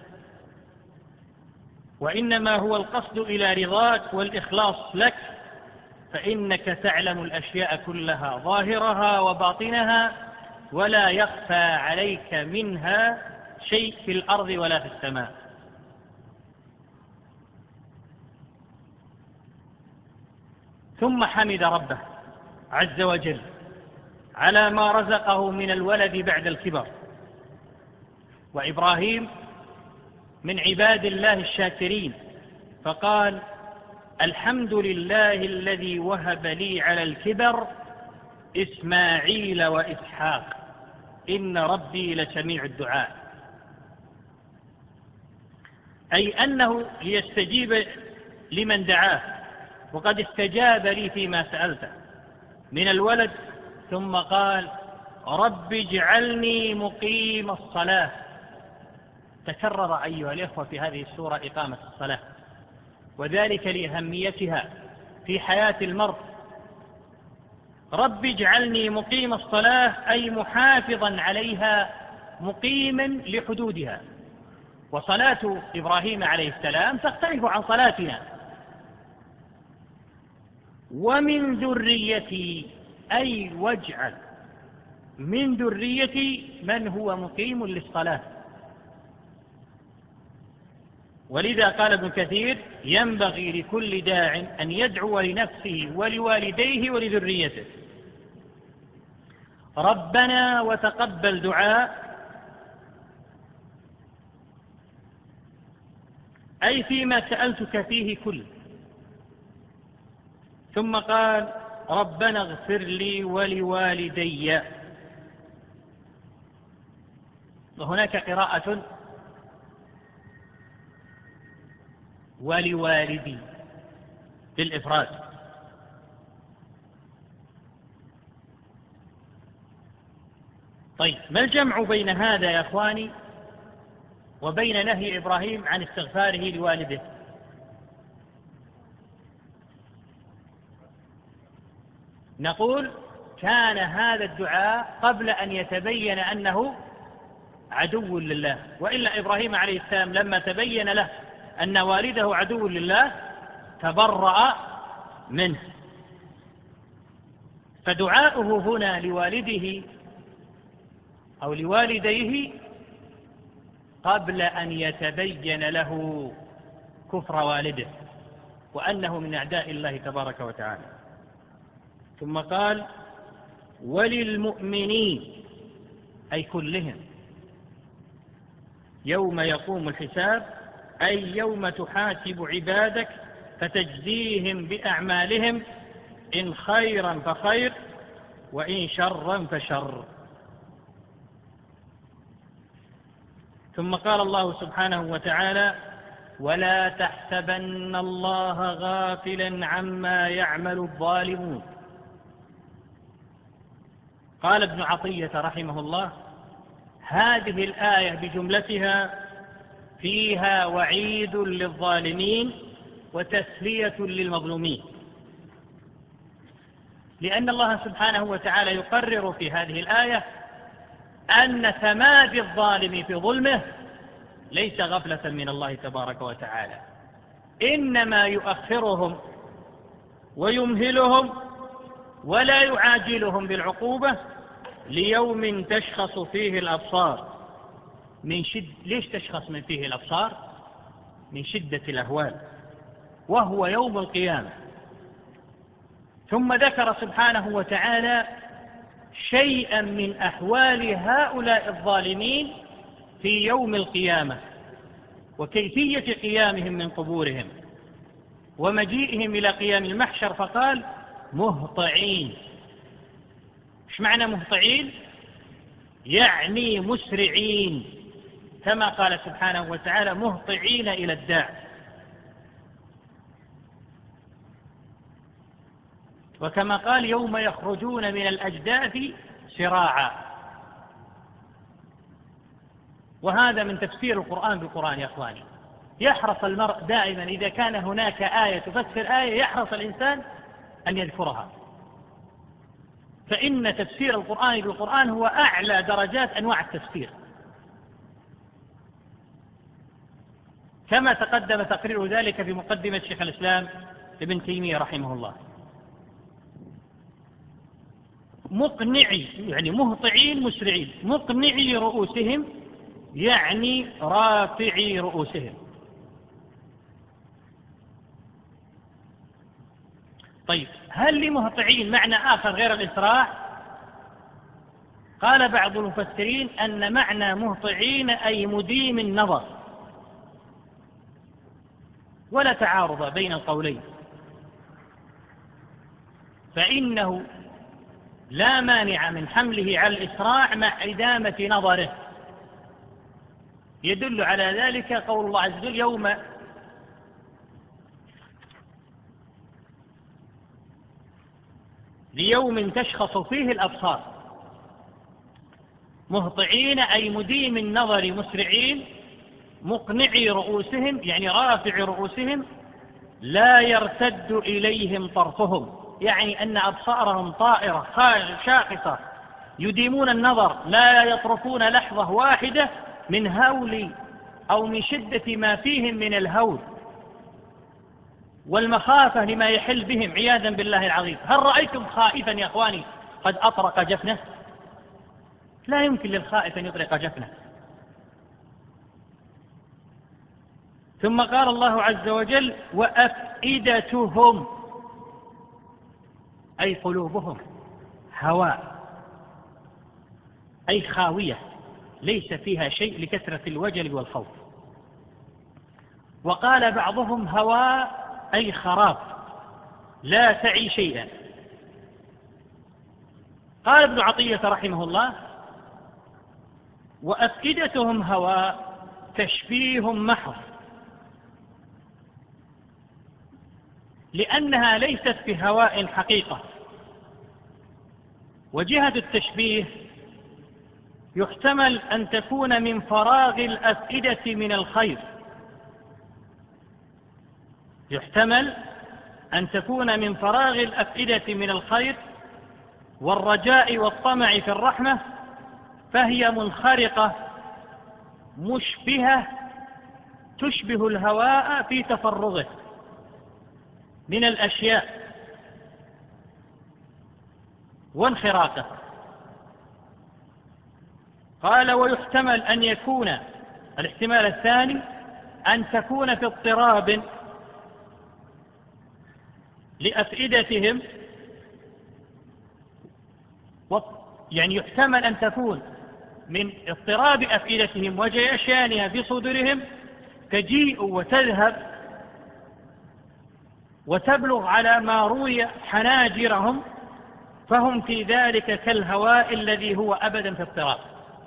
Speaker 1: وإنما هو القصد إلى رضاك والإخلاص لك، فإنك تعلم الأشياء كلها ظاهرها وباطنها، ولا يخفى عليك منها شيء في الأرض ولا في السماء. ثم حمد ربه عز وجل على ما رزقه من الولد بعد الكبر. وإبراهيم من عباد الله الشاكرين، فقال: الحمد لله الذي وهب لي على الكبر إسماعيل وإسحاق إن ربي لسميع الدعاء، أي أنه ليستجيب لمن دعاه، وقد استجاب لي فيما سألته من الولد. ثم قال: رب اجعلني مقيم الصلاة. تكرر أيها الإخوة في هذه السورة إقامة الصلاة، وذلك لأهميتها في حياة المرء. رب اجعلني مقيم الصلاة أي محافظا عليها مقيما لحدودها. وصلاة إبراهيم عليه السلام تختلف عن صلاتنا. ومن ذريتي أي واجعل من ذريتي من هو مقيم للصلاة. ولذا قال ابن كثير: ينبغي لكل داع أن يدعو لنفسه ولوالديه ولذريته. ربنا وتقبل دعاء، أي فيما سألتك فيه كل، ثم قال ربنا اغفر لي ولوالدي. وهناك قراءة ولوالدي بالإفراد. طيب ما الجمع بين هذا يا أخواني وبين نهي إبراهيم عن استغفاره لوالده؟ نقول كان هذا الدعاء قبل أن يتبين أنه عدو لله، وإلا إبراهيم عليه السلام لما تبين له أن والده عدو لله تبرأ منه. فدعاؤه هنا لوالده أو لوالديه قبل أن يتبين له كفر والده وأنه من أعداء الله تبارك وتعالى. ثم قال وللمؤمنين أي كلهم يوم يقوم الحساب، أي يوم تحاسب عبادك فتجزيهم بأعمالهم إن خيرا فخير وإن شرا فشر. ثم قال الله سبحانه وتعالى ولا تحسبن الله غافلا عما يعمل الظالمون. قال ابن عطية رحمه الله هذه الآية بجملتها فيها وعيد للظالمين وتسلية للمظلومين، لأن الله سبحانه وتعالى يقرر في هذه الآية أن تمادي الظالم في ظلمه ليس غفلة من الله تبارك وتعالى، إنما يؤخرهم ويمهلهم ولا يعاجلهم بالعقوبة ليوم تشخص فيه الأبصار. من شد ليش تشخص من فيه الأبصار؟ من شدة الأهوال، وهو يوم القيامة. ثم ذكر سبحانه وتعالى شيئا من أحوال هؤلاء الظالمين في يوم القيامة وكيفية قيامهم من قبورهم ومجيئهم إلى قيام المحشر، فقال مهطعين. ايش معنى مهطعين؟ يعني مسرعين، كما قال سبحانه وتعالى مهطعين إلى الداع. وكما قال يوم يخرجون من الأجداث سراعا. وهذا من تفسير القرآن بالقرآن يا أخواني. يحرص المرء دائما إذا كان هناك آية تفسر آية يحرص الإنسان أن يذكرها، فإن تفسير القرآن بالقرآن هو أعلى درجات أنواع التفسير، كما تقدم تقرير ذلك في مقدمة شيخ الإسلام ابن تيمية رحمه الله. مقنعي يعني مهطعين مسرعين، مقنعي رؤوسهم يعني رافعي رؤوسهم. طيب هل لمهطعين معنى آخر غير الإسراع؟ قال بعض المفسرين أن معنى مهطعين أي مديم النظر، ولا تعارض بين القولين، فإنه لا مانع من حمله على الإسراع مع إدامة نظره. يدل على ذلك قول الله عز وجل يوم ليوم تشخص فيه الأبصار. مهطعين أي مديم النظر مسرعين، مقنعي رؤوسهم يعني رافع رؤوسهم، لا يرتد إليهم طرفهم، يعني أن أبصارهم طائرة شاخصة يديمون النظر، لا يطرفون لحظة واحدة من هول أو من شدة ما فيهم من الهول والمخافة لما يحل بهم عياذا بالله العظيم. هل رأيتم خائفا يا أخواني قد أطرق جفنه؟ لا يمكن للخائف أن يطرق جفنه. ثم قال الله عز وجل وأفئدتهم أي قلوبهم هواء أي خاوية ليس فيها شيء لكثرة الوجل والخوف. وقال بعضهم هواء أي خراب لا تعي شيئا. قال ابن عطية رحمه الله: وأفئدتهم هواء تشبيه محض، لأنها ليست بهواء حقيقة. وجهة التشبيه يحتمل أن تكون من فراغ الأفئدة من الخير، يحتمل أن تكون من فراغ الأفئدة من الخير والرجاء والطمع في الرحمة، فهي منخرقة مشبهة تشبه الهواء في تفرغه من الأشياء وانخراقه. قال: ويحتمل أن يكون الاحتمال الثاني أن تكون في اضطراب لأفئدتهم، يعني يحتمل أن تكون من اضطراب أفئدتهم وجيشانها في صدورهم تجيء وتذهب وتبلغ على ما روي حناجرهم، فهم في ذلك كالهواء الذي هو أبدا في اضطراب.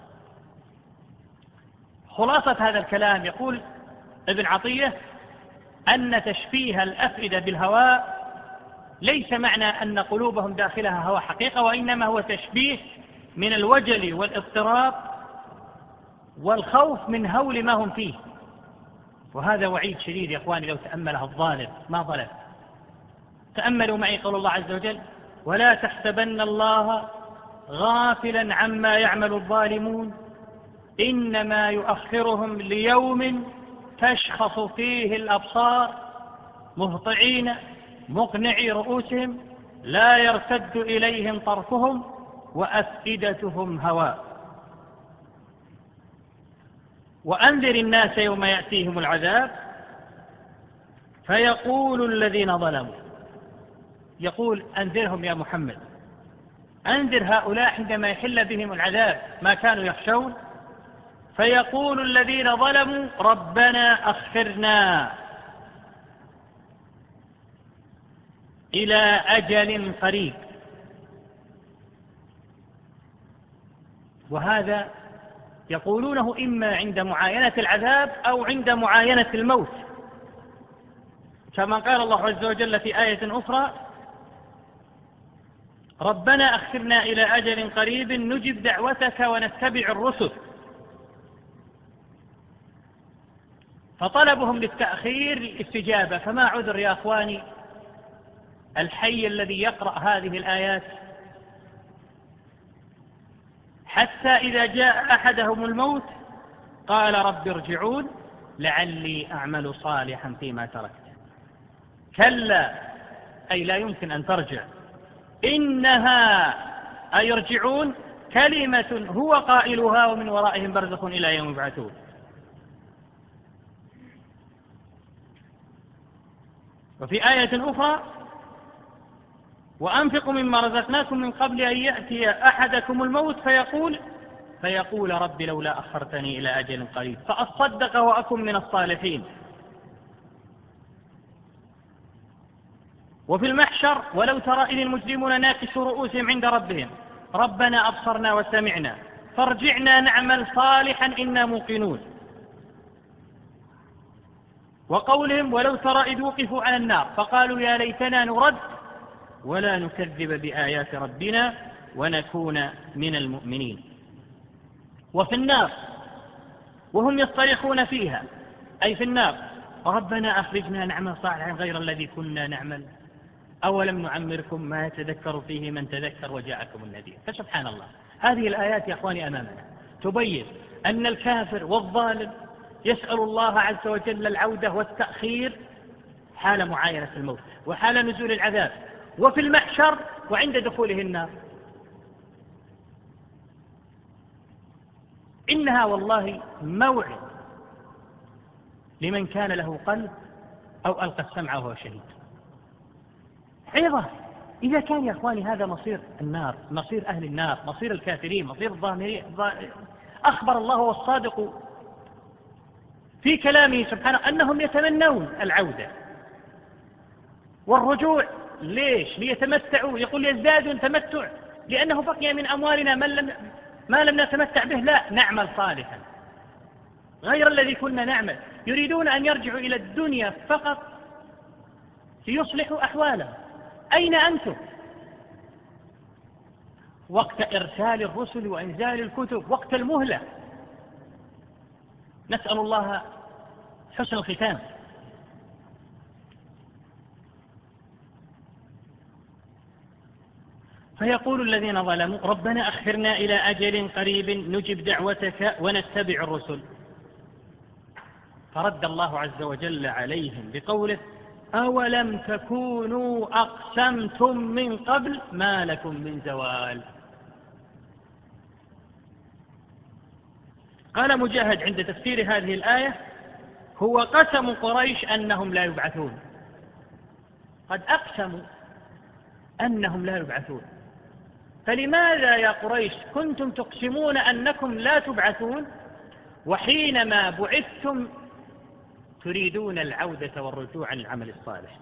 Speaker 1: خلاصة هذا الكلام يقول ابن عطية أن تشبيه الأفئدة بالهواء ليس معنى أن قلوبهم داخلها هواء حقيقة، وإنما هو تشبيه من الوجل والاضطراب والخوف من هول ما هم فيه. وهذا وعيد شديد يا أخواني، لو تأمله الظالم ما ظلم. تأملوا معي قول الله عز وجل: ولا تحسبن الله غافلا عما يعمل الظالمون إنما يؤخرهم ليوم تشخص فيه الأبصار مهطعين مقنعي رؤوسهم لا يرتد إليهم طرفهم وأفئدتهم هواء. وأنذر الناس يوم يأتيهم العذاب فيقول الذين ظلموا، يقول أنذرهم يا محمد، أنذر هؤلاء عندما يحل بهم العذاب ما كانوا يخشون. فيقول الذين ظلموا ربنا أخرنا إلى أجل قريب. وهذا يقولونه إما عند معاينة العذاب أو عند معاينة الموت، كما قال الله عز وجل في آية أخرى: ربنا أخرنا إلى أجل قريب نجب دعوتك ونتبع الرسل. فطلبهم للتأخير الاستجابة. فما عذر يا أخواني الحي الذي يقرأ هذه الآيات حتى إذا جاء أحدهم الموت قال رب ارجعون لعلي أعمل صالحا فيما تركت. كلا، أي لا يمكن أن ترجع. إنها أي يرجعون كلمة هو قائلها ومن ورائهم برزخ إلى يوم يبعثون. وفي آية أخرى: وأنفقوا مما رزقناكم من قبل أن يأتي أحدكم الموت فيقول فيقول رب لولا أخرتني إلى أجل قريب فأصدق وأكن من الصالحين. وفي المحشر: ولو ترى إذ المجرمون ناكسوا رؤوسهم عند ربهم ربنا أبصرنا وسمعنا فارجعنا نعمل صالحا إنا موقنون. وقولهم: ولو ترى إذ وقفوا على النار فقالوا يا ليتنا نرد ولا نكذب بآيات ربنا ونكون من المؤمنين. وفي النار وهم يصطرخون فيها، أي في النار: ربنا أخرجنا نعمل صالحا غير الذي كنا نعمل أولم نعمركم ما يتذكر فيه من تذكر وجاءكم النذير. فسبحان الله، هذه الآيات يا أخواني أمامنا تبين أن الكافر والظالم يسأل الله عز وجل العودة والتأخير حال معاينة الموت وحال نزول العذاب وفي المحشر وعند دخوله النار. إنها والله موعد لمن كان له قلب أو ألقى السمع وهو شهيد. عظة إذا كان يا أخواني هذا مصير النار، مصير أهل النار، مصير الكافرين، مصير الظالمين. أخبر الله والصادق في كلامه سبحانه أنهم يتمنون العودة والرجوع ليش؟ ليتمتعوا. يقول يزدادوا تمتع لأنه بقي من أموالنا من لم ما لم نتمتع به. لا، نعمل صالحا غير الذي كنا نعمل. يريدون أن يرجعوا إلى الدنيا فقط ليصلحوا أحوالهم. أين أنتم وقت إرسال الرسل وإنزال الكتب، وقت المهلة؟ نسأل الله حسن الختام. فيقول الذين ظلموا ربنا أخرنا إلى أجل قريب نجب دعوتك ونتبع الرسل. فرد الله عز وجل عليهم بقوله أولم تكونوا أقسمتم من قبل ما لكم من زوال. قال مجاهد عند تفسير هذه الآية هو قسم قريش أنهم لا يبعثون. قد أقسموا أنهم لا يبعثون، فلماذا يا قريش كنتم تقسمون أنكم لا تبعثون وحينما بعثتم تريدون العودة والرجوع عن العمل الصالح؟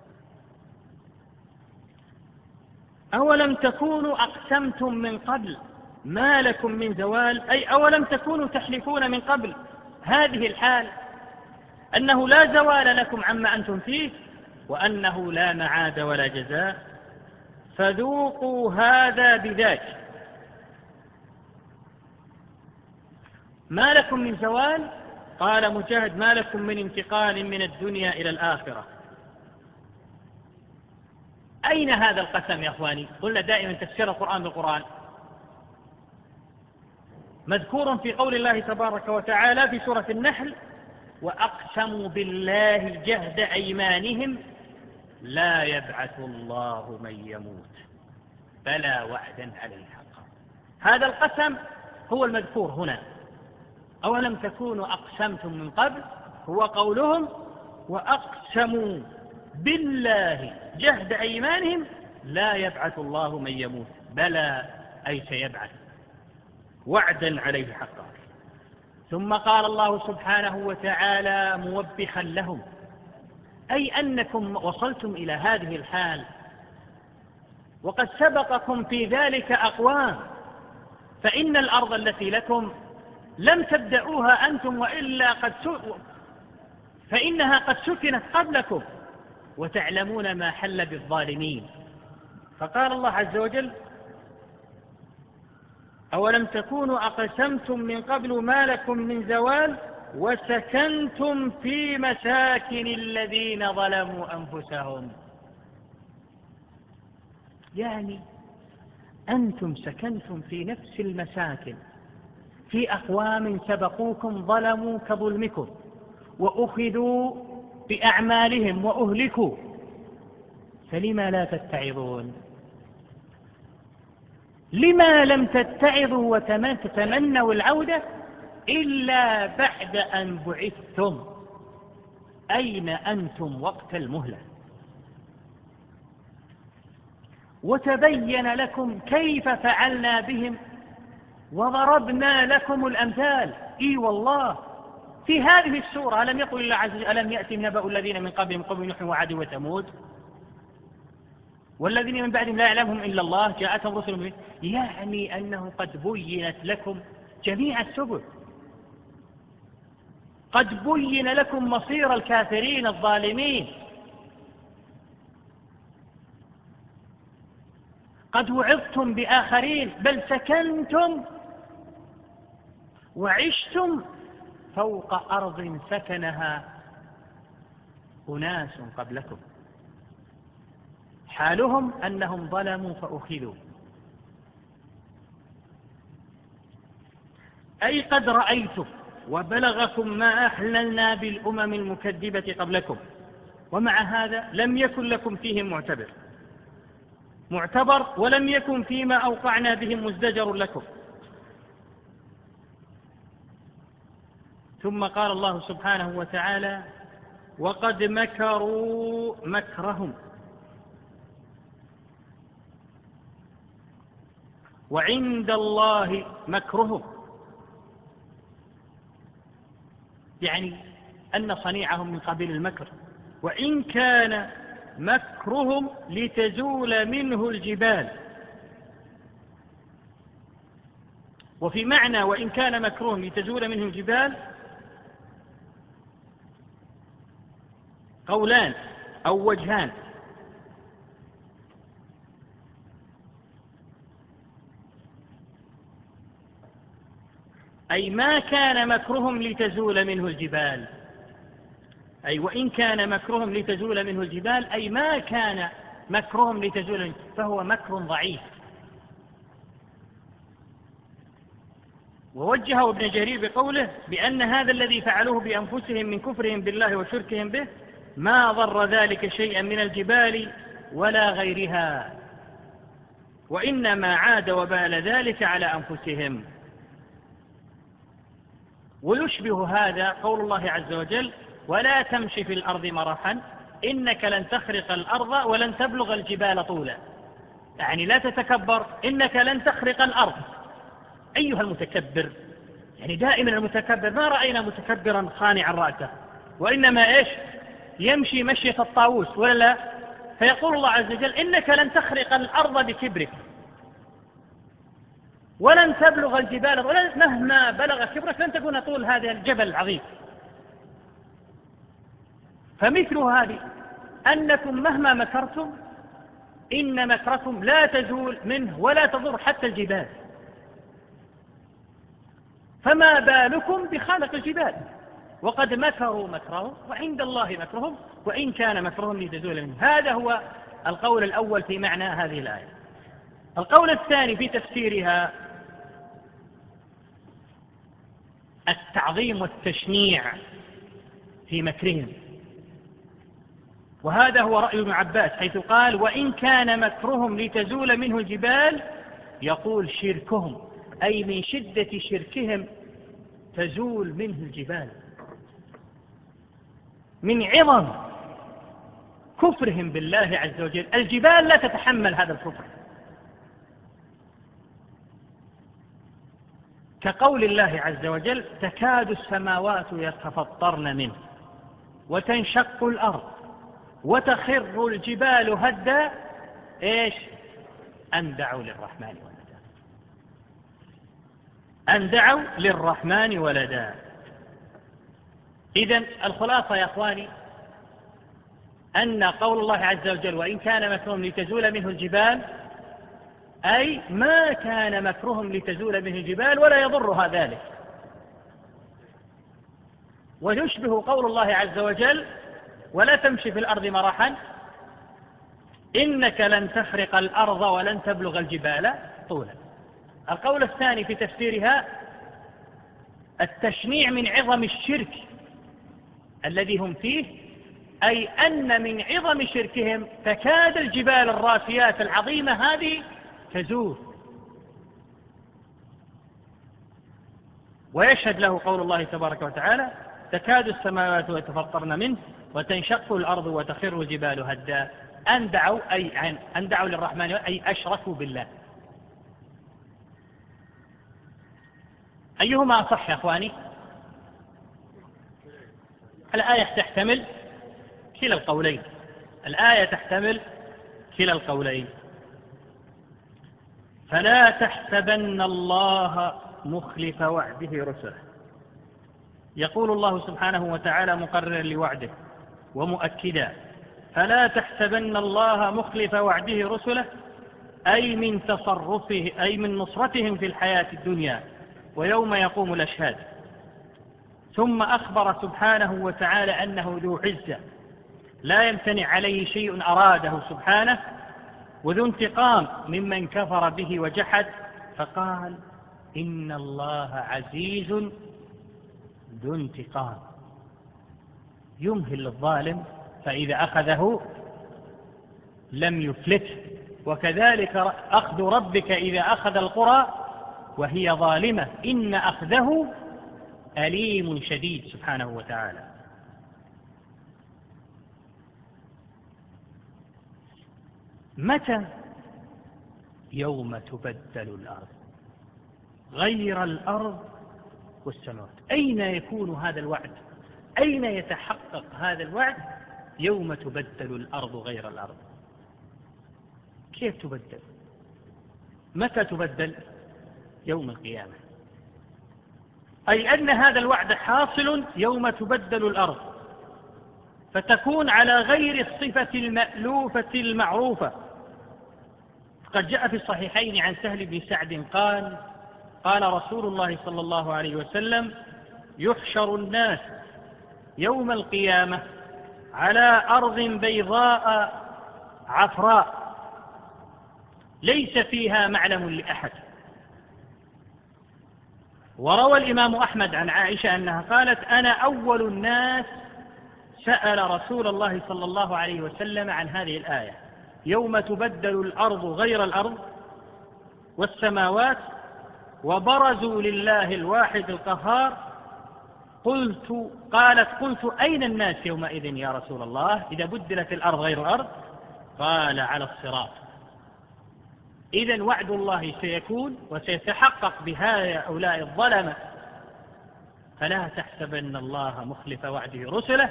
Speaker 1: أولم تكونوا أقسمتم من قبل ما لكم من زوال، أي أولم تكونوا تحلفون من قبل هذه الحال أنه لا زوال لكم عما أنتم فيه وأنه لا معاد ولا جزاء، فذوقوا هذا بذاك. ما لكم من زوال، قال مجاهد ما لكم من انتقال من الدنيا إلى الآخرة. أين هذا القسم يا أخواني؟ قلنا دائما تفسير القرآن بالقرآن. مذكور في قول الله تبارك وتعالى في سورة النحل وأقسموا بالله جهد أيمانهم لا يبعث الله من يموت بلى وعدا عليه حقا. هذا القسم هو المذكور هنا. أولم تكونوا أقسمتم من قبل هو قولهم وأقسموا بالله جهد أيمانهم لا يبعث الله من يموت بلى أي سيبعث وعدا عليه حقا. ثم قال الله سبحانه وتعالى موبخا لهم أي أنكم وصلتم إلى هذه الحال وقد سبقكم في ذلك أقوام، فإن الأرض التي لكم لم تبدأوها أنتم وإلا قد س... فإنها قد سكنت قبلكم وتعلمون ما حل بالظالمين. فقال الله عز وجل أولم تكونوا أقسمتم من قبل ما لكم من زوال وسكنتم في مساكن الذين ظلموا أنفسهم. يعني أنتم سكنتم في نفس المساكن في أقوام سبقوكم ظلموا كظلمكم وأخذوا بأعمالهم وأهلكوا، فلما لا تتعظون؟ لما لم تتعظوا وتتمنوا العودة إلا بعد أن بعثتم؟ أين أنتم وقت المهلة؟ وتبين لكم كيف فعلنا بهم وضربنا لكم الأمثال. إي والله في هذه السورة ألم يقل الله عز وجل ألم يأتي نبأ الذين من قبلهم قوم نوح وعاد وثمود والذين من بعدهم لا يعلمهم إلا الله جاءتهم رسل منهم، يعني أنه قد بينت لكم جميع السبل، قد بين لكم مصير الكافرين الظالمين، قد وعظتم بآخرين، بل سكنتم وعشتم فوق أرض سكنها أناس قبلكم حالهم أنهم ظلموا فأخذوا. أي قد رأيتم وبلغكم ما أحللنا بالأمم المكذبة قبلكم، ومع هذا لم يكن لكم فيهم معتبر معتبر ولم يكن فيما أوقعنا بهم مزدجر لكم. ثم قال الله سبحانه وتعالى وقد مكروا مكرهم وعند الله مكرهم، يعني أن صنيعهم من قبيل المكر، وإن كان مكرهم لتزول منه الجبال. وفي معنى وإن كان مكرهم لتزول منه الجبال قولان أو وجهان. أي ما كان مكرهم لتزول منه الجبال، أي وإن كان مكرهم لتزول منه الجبال، أي ما كان مكرهم لتزول، فهو مكر ضعيف. ووجهه ابن جرير بقوله بأن هذا الذي فعلوه بأنفسهم من كفرهم بالله وشركهم به ما ضر ذلك شيئا من الجبال ولا غيرها، وإنما عاد وبال ذلك على أنفسهم. ويشبه هذا قول الله عز وجل ولا تمشي في الأرض مرحا إنك لن تخرق الأرض ولن تبلغ الجبال طولا، يعني لا تتكبر، إنك لن تخرق الأرض. أيها المتكبر، يعني دائما المتكبر ما رأينا متكبرا خانعا رأسه، وإنما إيش يمشي مشية الطاووس ولا لا؟ فيقول الله عز وجل إنك لن تخرق الأرض بكبرك ولن تبلغ الجبال، ولن مهما بلغ كبرك لن تكون طول هذا الجبل العظيم. فمثل هذه أنكم مهما مكرتم إن مكركم لا تزول منه ولا تضر حتى الجبال، فما بالكم بخالق الجبال؟ وقد مكروا مكرهم وعند الله مكرهم وإن كان مكرهم لتزول منه. هذا هو القول الأول في معنى هذه الآية. القول الثاني في تفسيرها التعظيم والتشنيع في مكرهم، وهذا هو رأي ابن عباس حيث قال وإن كان مكرهم لتزول منه الجبال، يقول شركهم، أي من شدة شركهم تزول منه الجبال، من عظم كفرهم بالله عز وجل. الجبال لا تتحمل هذا الكفر، كقول الله عز وجل تكاد السماوات يتفطرن منه وتنشق الأرض وتخر الجبال هدا إيش أن دعوا للرحمن ولدا، أن دعوا للرحمن ولدا. إذن الخلاصة يا أخواني أن قول الله عز وجل وإن كان مكرهم لتزول منه الجبال، أي ما كان مكرهم لتزول منه الجبال ولا يضرها ذلك. ويشبه قول الله عز وجل ولا تمشي في الأرض مرحا إنك لن تخرق الأرض ولن تبلغ الجبال طولا. القول الثاني في تفسيرها التشنيع من عظم الشرك الذي هم فيه، أي أن من عظم شركهم تكاد الجبال الراسيات العظيمة هذه تزول. ويشهد له قول الله تبارك وتعالى تكاد السماوات يتفطرن منه وتنشق الأرض وتخر الجبال هدا أن دعوا، أي أن دعوا للرحمن، أي أشركوا بالله. أيهما أصح يا أخواني؟ الآية تحتمل كلا القولين، الآية تحتمل كلا القولين. فلا تحسبن الله مخلف وعده رسله. يقول الله سبحانه وتعالى مقررا لوعده ومؤكدا فلا تحسبن الله مخلف وعده رسله، أي من تصرفه، أي من نصرتهم في الحياة الدنيا ويوم يقوم الأشهاد. ثم أخبر سبحانه وتعالى أنه ذو عزة لا يمتنع عليه شيء أراده سبحانه، وذو انتقام ممن كفر به وجحد، فقال إن الله عزيز ذو انتقام يمهل الظالم فإذا أخذه لم يفلته، وكذلك أخذ ربك إذا أخذ القرى وهي ظالمة إن أخذه أليم شديد سبحانه وتعالى. متى؟ يوم تبدل الأرض غير الأرض والسماوات. أين يكون هذا الوعد؟ أين يتحقق هذا الوعد؟ يوم تبدل الأرض غير الأرض. كيف تبدل؟ متى تبدل؟ يوم القيامة. أي أن هذا الوعد حاصل يوم تبدل الأرض، فتكون على غير الصفة المألوفة المعروفة. قد جاء في الصحيحين عن سهل بن سعد قال قال رسول الله صلى الله عليه وسلم: يحشر الناس يوم القيامة على أرض بيضاء عفراء ليس فيها معلم لأحد. وروى الإمام أحمد عن عائشة أنها قالت: أنا أول الناس سأل رسول الله صلى الله عليه وسلم عن هذه الآية: يوم تبدل الأرض غير الأرض والسماوات وبرزوا لله الواحد القهار. قلت قالت قلت: أين الناس يومئذ يا رسول الله إذا بدلت الأرض غير الأرض؟ قال: على الصراط. إذن وعد الله سيكون وسيتحقق بهؤلاء الظلمة، فلا تحسبن الله مخلف وعده رسله،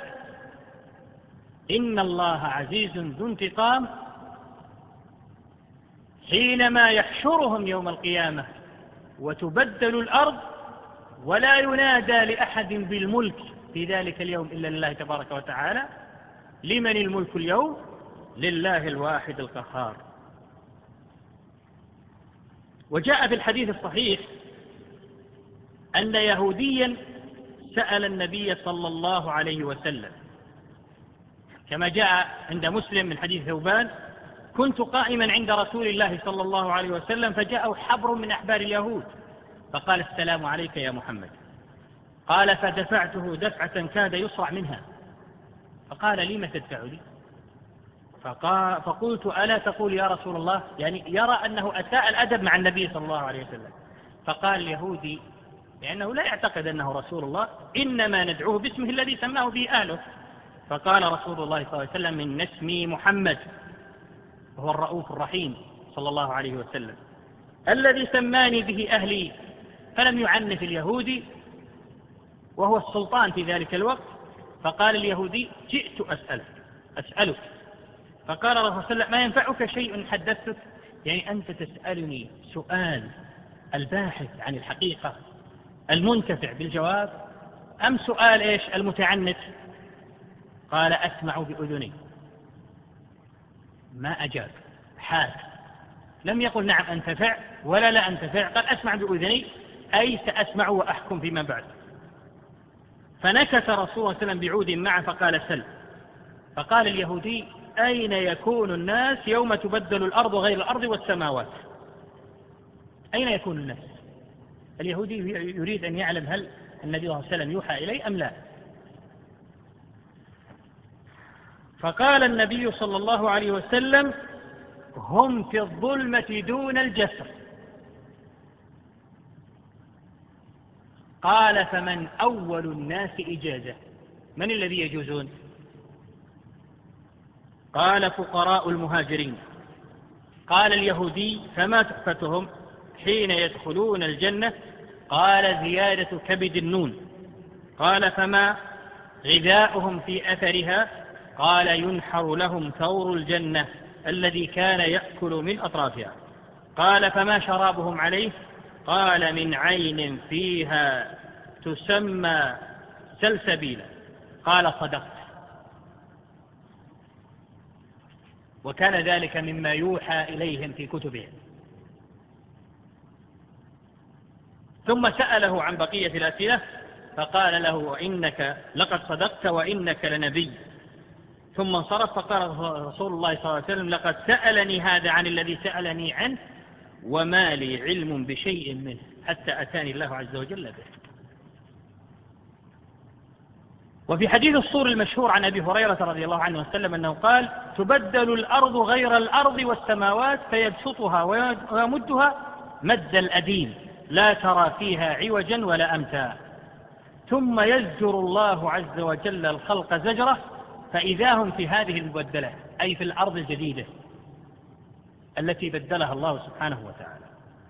Speaker 1: إن الله عزيز ذو انتقام. حينما يحشرهم يوم القيامة وتبدل الأرض ولا ينادى لأحد بالملك في ذلك اليوم إلا لله تبارك وتعالى. لمن الملك اليوم؟ لله الواحد القهار. وجاء في الحديث الصحيح أن يهوديا سأل النبي صلى الله عليه وسلم، كما جاء عند مسلم من حديث ثوبان: كنت قائما عند رسول الله صلى الله عليه وسلم فجاءه حبر من أحبار اليهود فقال: السلام عليك يا محمد. قال: فدفعته دفعة كاد يصرع منها. فقال: لم تدفعني؟ فقلت: ألا تقول يا رسول الله؟ يعني يرى أنه أساء الأدب مع النبي صلى الله عليه وسلم. فقال اليهودي لأنه لا يعتقد أنه رسول الله: إنما ندعوه باسمه الذي سماه به أهله. فقال رسول الله صلى الله عليه وسلم: من اسمي محمد، وهو الرؤوف الرحيم صلى الله عليه وسلم، الذي سماني به أهلي. فلم يعنف اليهودي وهو السلطان في ذلك الوقت. فقال اليهودي: جئت أسألك أسألك فقال رسول الله صلى الله عليه وسلم: ما ينفعك شيء حدثتك؟ يعني أنت تسألني سؤال الباحث عن الحقيقة المنتفع بالجواب، أم سؤال إيش المتعنت؟ قال: أسمع بأذني. ما أجاب، حاد، لم يقل نعم أنتفع ولا لا أنتفع، قال: أسمع بأذني، أي سأسمع وأحكم فيما بعد. فنكت رسول الله صلى الله عليه وسلم بعود معه فقال: سل. فقال اليهودي: أين يكون الناس يوم تبدل الأرض غير الأرض والسماوات؟ أين يكون الناس؟ اليهودي يريد أن يعلم هل النبي صلى الله عليه وسلم يوحى إليه أم لا. فقال النبي صلى الله عليه وسلم: هم في الظلمة دون الجسر. قال: فمن أول الناس إجازة؟ من الذي يجوزون؟ قال: فقراء المهاجرين. قال اليهودي: فما تحفتهم حين يدخلون الجنة؟ قال: زيادة كبد النون. قال: فما غذاؤهم في أثرها؟ قال: ينحر لهم ثور الجنة الذي كان يأكل من أطرافها. قال: فما شرابهم عليه؟ قال: من عين فيها تسمى سلسبيلا. قال: صدقت. وكان ذلك مما يوحى إليهم في كتبهم. ثم سأله عن بقية الأسئلة فقال له: وإنك لقد صدقت وإنك لنبي. ثم انصرف فقال رسول الله صلى الله عليه وسلم: لقد سألني هذا عن الذي سألني عنه وما لي علم بشيء منه حتى أتاني الله عز وجل به. وفي حديث الصور المشهور عن أبي هريرة رضي الله عنه وسلم أنه قال: تبدل الأرض غير الأرض والسماوات فيبسطها ويمدها مد الأديم لا ترى فيها عوجا ولا أمتا، ثم يزجر الله عز وجل الخلق زجرة فإذا هم في هذه المبدلة، أي في الأرض الجديدة التي بدلها الله سبحانه وتعالى.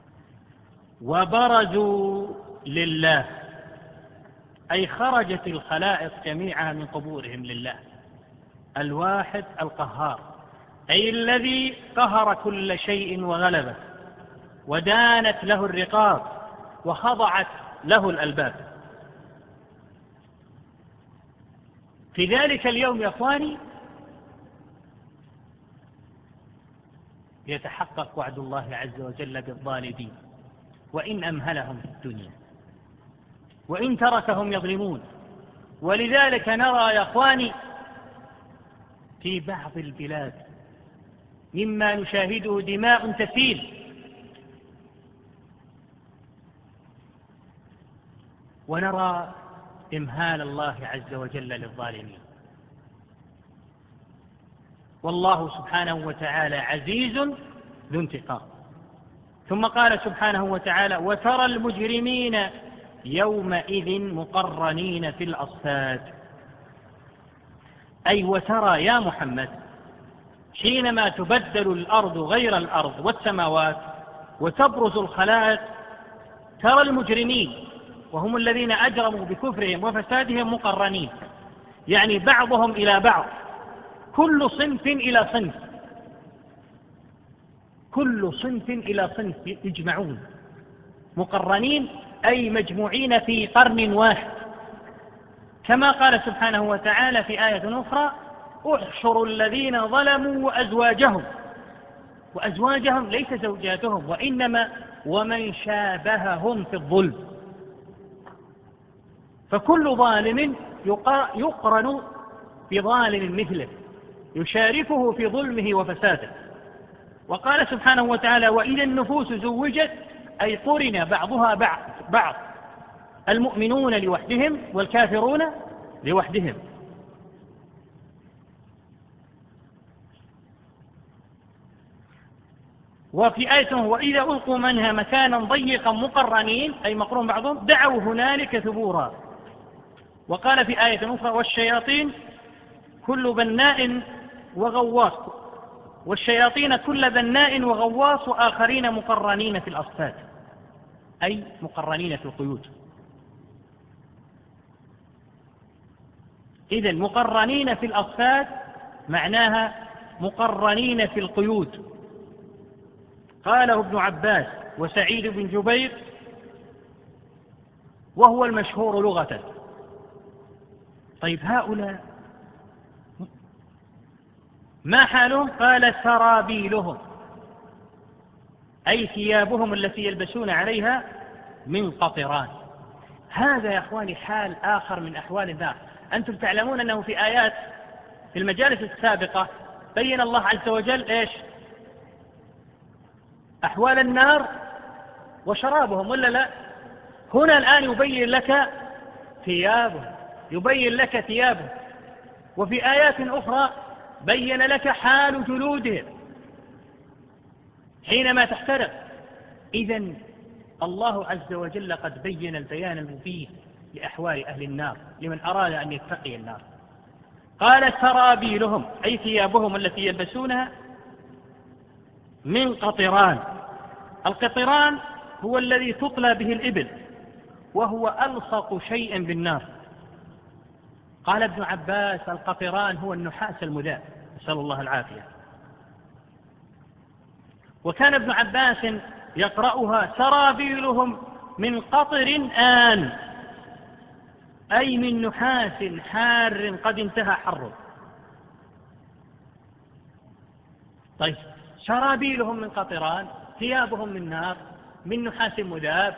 Speaker 1: وبرزوا لله، أي خرجت الخلائق جميعها من قبورهم لله. الواحد القهار، أي الذي قهر كل شيء وغلبه، ودانت له الرقاب وخضعت له الألباب. في ذلك اليوم يا أخواني يتحقق وعد الله عز وجل بالظالمين، وإن أمهلهم في الدنيا وإن تركهم يظلمون. ولذلك نرى يا أخواني في بعض البلاد مما نشاهده دماء تسيل، ونرى إمهال الله عز وجل للظالمين. والله سبحانه وتعالى عزيز ذو انتقام. ثم قال سبحانه وتعالى: وترى المجرمين يومئذ مقرنين في الأصفاد. أي وترى يا محمد حينما تبدل الأرض غير الأرض والسماوات وتبرز الخلائق، ترى المجرمين وهم الذين أجرموا بكفرهم وفسادهم مقرنين، يعني بعضهم إلى بعض، كل صنف إلى صنف، كل صنف إلى صنف يجمعون، مقرنين أي مجموعين في قرن واحد. كما قال سبحانه وتعالى في آية أخرى: احشروا الذين ظلموا وأزواجهم. وأزواجهم ليس زوجاتهم، وإنما ومن شابههم في الظلم. فكل ظالم يقرن بظالم مثله يشاركه في ظلمه وفساده. وقال سبحانه وتعالى: وإذا النفوس زوجت، أي قرن بعضها بعض بعض، المؤمنون لوحدهم والكافرون لوحدهم. وفي آية: وإذا ألقوا منها مكانا ضيقا مقرنين، أي مقرون بعضهم، دعوا هنالك ثبورا. وقال في آية أخرى: والشياطين كل بناء وغواص، والشياطين كل بناء وغواص، وآخرين مقرنين في الأصفاد، أي مقرنين في القيود. إذن مقرنين في الأصفاد معناها مقرنين في القيود. قاله ابن عباس وسعيد بن جبير، وهو المشهور لغة. طيب هؤلاء ما حالهم؟ قال: سرابيلهم، أي ثيابهم التي يلبسون عليها من قطران. هذا يا أخواني حال آخر من أحوال النار. أنتم تعلمون أنه في آيات في المجالس السابقة بين الله عز وجل إيش؟ أحوال النار وشرابهم، ولا لا؟ هنا الآن يبين لك ثيابهم، يبين لك ثيابهم. وفي آيات أخرى بين لك حال جلودهم حينما تحترق. إذن الله عز وجل قد بين البيان المبين لأحوال أهل النار لمن أراد أن يتقي النار. قال: سرابيلهم، أي ثيابهم التي يلبسونها من قطران. القطران هو الذي تطلى به الإبل، وهو ألصق شيء بالنار. قال ابن عباس: القطران هو النحاس المذاب، نسأل الله العافية. وكان ابن عباس يقرأها: سرابيلهم من قطر آن، أي من نحاس حار قد انتهى حره. طيب سرابيلهم من قطران، ثيابهم من نار من نحاس مذاب،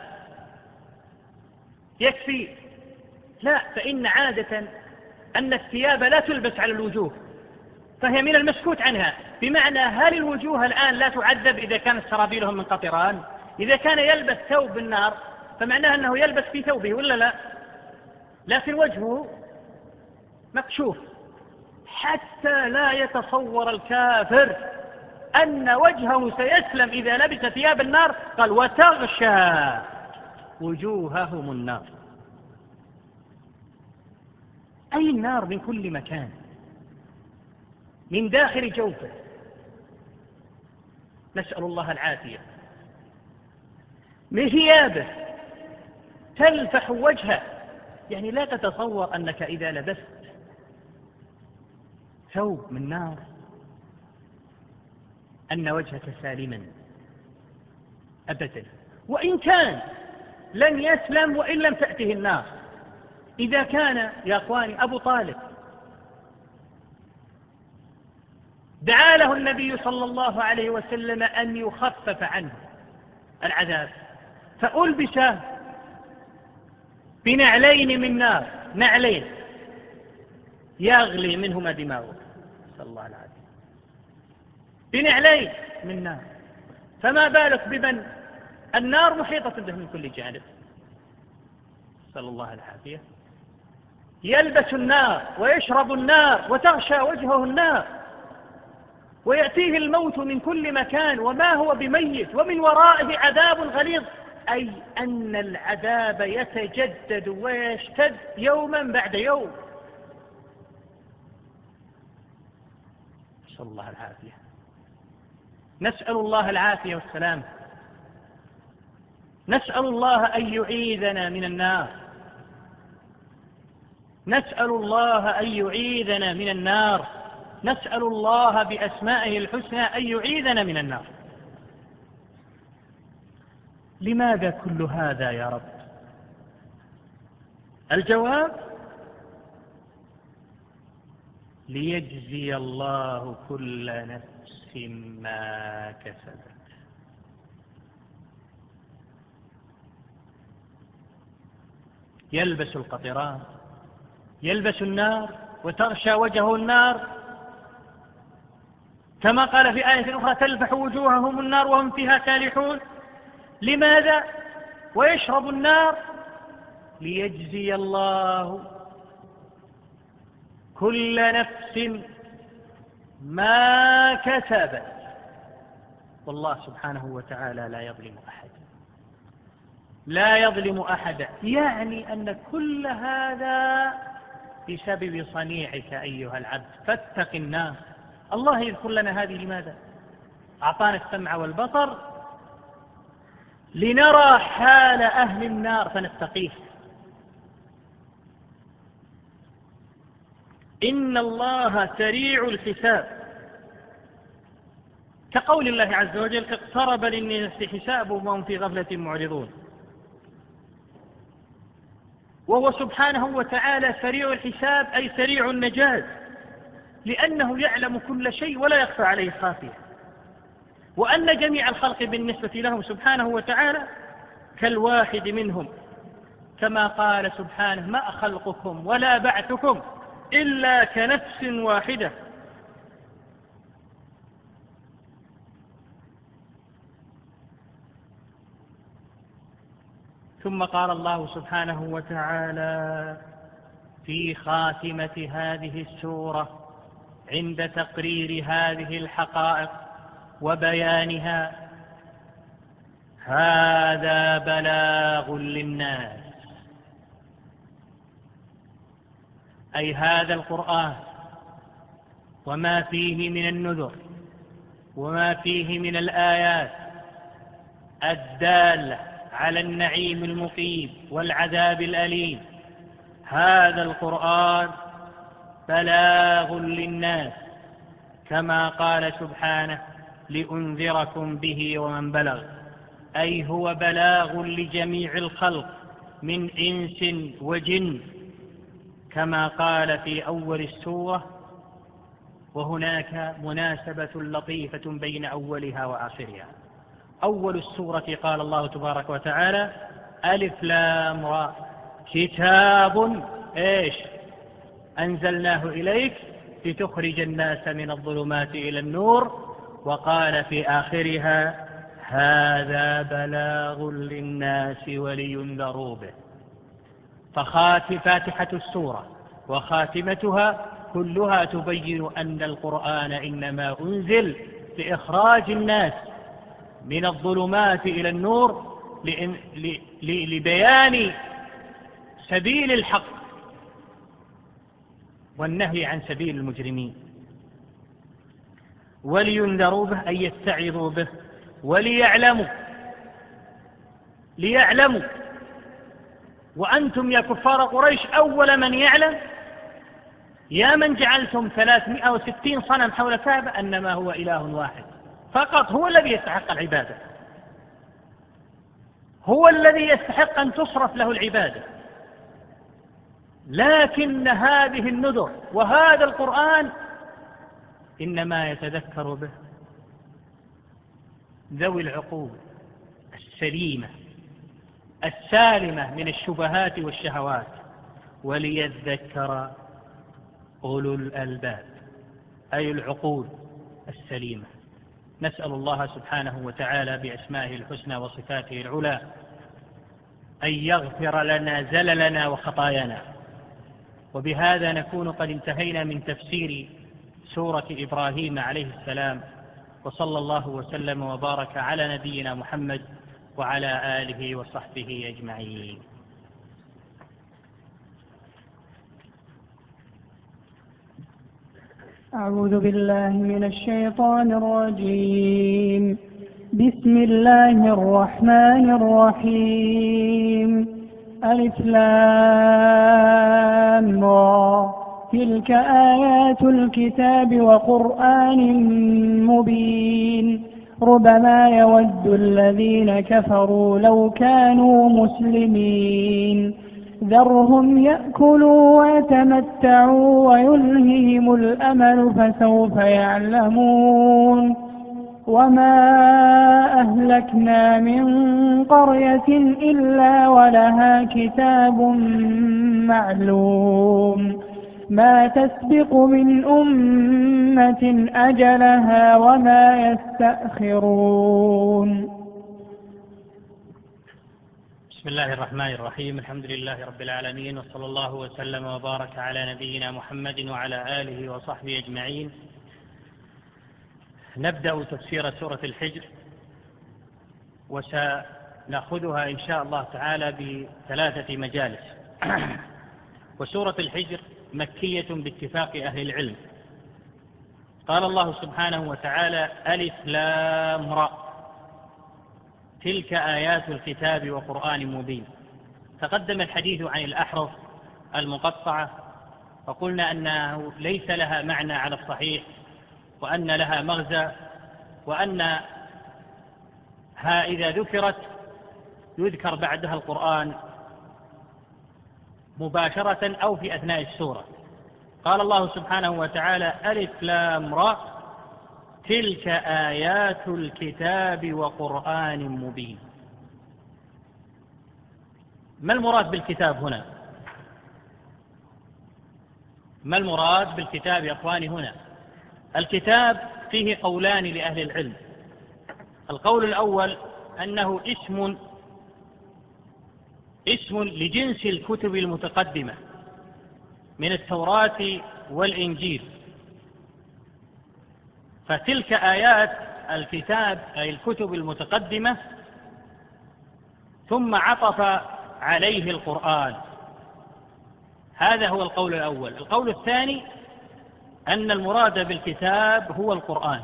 Speaker 1: يكفي؟ لا، فإن عادة أن الثياب لا تلبس على الوجوه، فهي من المسكوت عنها. بمعنى هل الوجوه الآن لا تعذب إذا كانت سرابيلهم من قطران؟ إذا كان يلبس ثوب بالنار فمعناه أنه يلبس في ثوبه، ولا لا؟ لكن وجهه مكشوف، حتى لا يتصور الكافر أن وجهه سيسلم إذا لبس ثياب النار. قال: وتغشى وجوههم النار، أي النار من كل مكان، من داخل جوفه، نسأل الله العافية. من ثيابه تلفح وجهه، يعني لا تتصور أنك إذا لبست ثوب من نار أن وجهك سالما أبدا، وإن كان لن يسلم وإن لم تأته النار. إذا كان يا أخواني أبو طالب دعا له النبي صلى الله عليه وسلم أن يخفف عنه العذاب، فألبس بنعلين من نار، نعلين يغلي منهما دماغه، نسأل الله العافية، بنعلين من نار، فما بالك بمن النار محيطة به من كل جانب، نسأل الله العافية، يلبس النار ويشرب النار وتغشى وجهه النار ويأتيه الموت من كل مكان وما هو بميت ومن ورائه عذاب غليظ، أي أن العذاب يتجدد ويشتد يوما بعد يوم، نسأل الله العافية. نسأل الله العافية والسلام. نسأل الله أن يعيذنا من النار، نسأل الله أن يعيذنا من النار، نسأل الله بأسمائه الحسنى أن يعيذنا من النار. لماذا كل هذا يا رب؟ الجواب: ليجزي الله كل نفس ما كسبت. يلبس القطران، يلبس النار وتغشى وجهه النار، كما قال في آية أخرى: تلفح وجوههم النار وهم فيها كالحون. لماذا؟ ويشرب النار ليجزي الله كل نفس ما كسبت، والله سبحانه وتعالى لا يظلم أحد، لا يظلم أحد، يعني أن كل هذا بسبب صنيعك أيها العبد، فاتق النار. الله يذكر لنا هذه لماذا؟ أعطانا السمع والبصر لنرى حال أهل النار فنتقيه. إن الله سريع الحساب، كقول الله عز وجل: اقترب للناس حسابهم وهم في غفلة معرضون. وهو سبحانه وتعالى سريع الحساب، أي سريع النجاة، لأنه يعلم كل شيء ولا يخفى عليه خافية، وأن جميع الخلق بالنسبة له سبحانه وتعالى كالواحد منهم، كما قال سبحانه: ما خلقكم ولا بعثكم إلا كنفس واحدة. ثم قال الله سبحانه وتعالى في خاتمة هذه السورة عند تقرير هذه الحقائق وبيانها: هذا بلاغ للناس، أي هذا القرآن وما فيه من النذر وما فيه من الآيات الدالة على النعيم المقيم والعذاب الأليم، هذا القرآن بلاغ للناس، كما قال سبحانه: لأنذركم به ومن بلغ، أي هو بلاغ لجميع الخلق من إنس وجن، كما قال في أول السورة. وهناك مناسبة لطيفة بين أولها وآخرها. أول السورة قال الله تبارك وتعالى: ألف لام را، كتاب إيش أنزلناه إليك لتخرج الناس من الظلمات إلى النور. وقال في آخرها: هذا بلاغ للناس ولينذروا به. فخاتم فاتحة السورة وخاتمتها كلها تبين أن القرآن إنما أنزل لإخراج الناس من الظلمات إلى النور، لبيان سبيل الحق والنهي عن سبيل المجرمين. ولينذروا به أي يتعظوا به، وليعلموا، ليعلموا. وأنتم يا كفار قريش أول من يعلم يا من جعلتم ثلاثمائة وستين صنم حول الكعبة أنما هو إله واحد فقط هو الذي يستحق العبادة، هو الذي يستحق أن تصرف له العبادة. لكن هذه النذر وهذا القرآن إنما يتذكر به ذوي العقول السليمة السالمة من الشبهات والشهوات، وليذكر أولو الألباب أي العقول السليمة. نسأل الله سبحانه وتعالى بأسمائه الحسنى وصفاته العلى أن يغفر لنا زللنا وخطايانا. وبهذا نكون قد انتهينا من تفسير سورة إبراهيم عليه السلام، وصلى الله وسلم وبارك على نبينا محمد وعلى آله وصحبه أجمعين.
Speaker 2: أعوذ بالله من الشيطان الرجيم. بسم الله الرحمن الرحيم. ألف لام را تلك آيات الكتاب وقرآن مبين ربما يود الذين كفروا لو كانوا مسلمين ذرهم يأكلوا ويتمتعوا ويلههم الأمل فسوف يعلمون وما أهلكنا من قرية إلا ولها كتاب معلوم ما تسبق من أمة أجلها وما يستأخرون.
Speaker 1: بسم الله الرحمن الرحيم. الحمد لله رب العالمين، وصلى الله وسلم وبارك على نبينا محمد وعلى آله وصحبه أجمعين. نبدأ تفسير سورة الحجر، وسنأخذها إن شاء الله تعالى بثلاثة مجالس. وسورة الحجر مكية باتفاق أهل العلم. قال الله سبحانه وتعالى: ألف لام را تلك آيات الكتاب وقرآن مبين. تقدم الحديث عن الأحرف المقطعة، وقلنا أنه ليس لها معنى على الصحيح، وأن لها مغزى، وأنها إذا ذكرت يذكر بعدها القرآن مباشرة أو في أثناء السورة. قال الله سبحانه وتعالى: ألف لام را تلك آيات الكتاب وقرآن مبين. ما المراد بالكتاب هنا؟ ما المراد بالكتاب يا أخواني هنا؟ الكتاب فيه قولان لأهل العلم. القول الأول أنه اسم اسم لجنس الكتب المتقدمة من التوراة والإنجيل، فتلك آيات الكتاب أي الكتب المتقدمة، ثم عطف عليه القرآن. هذا هو القول الأول. القول الثاني أن المراد بالكتاب هو القرآن،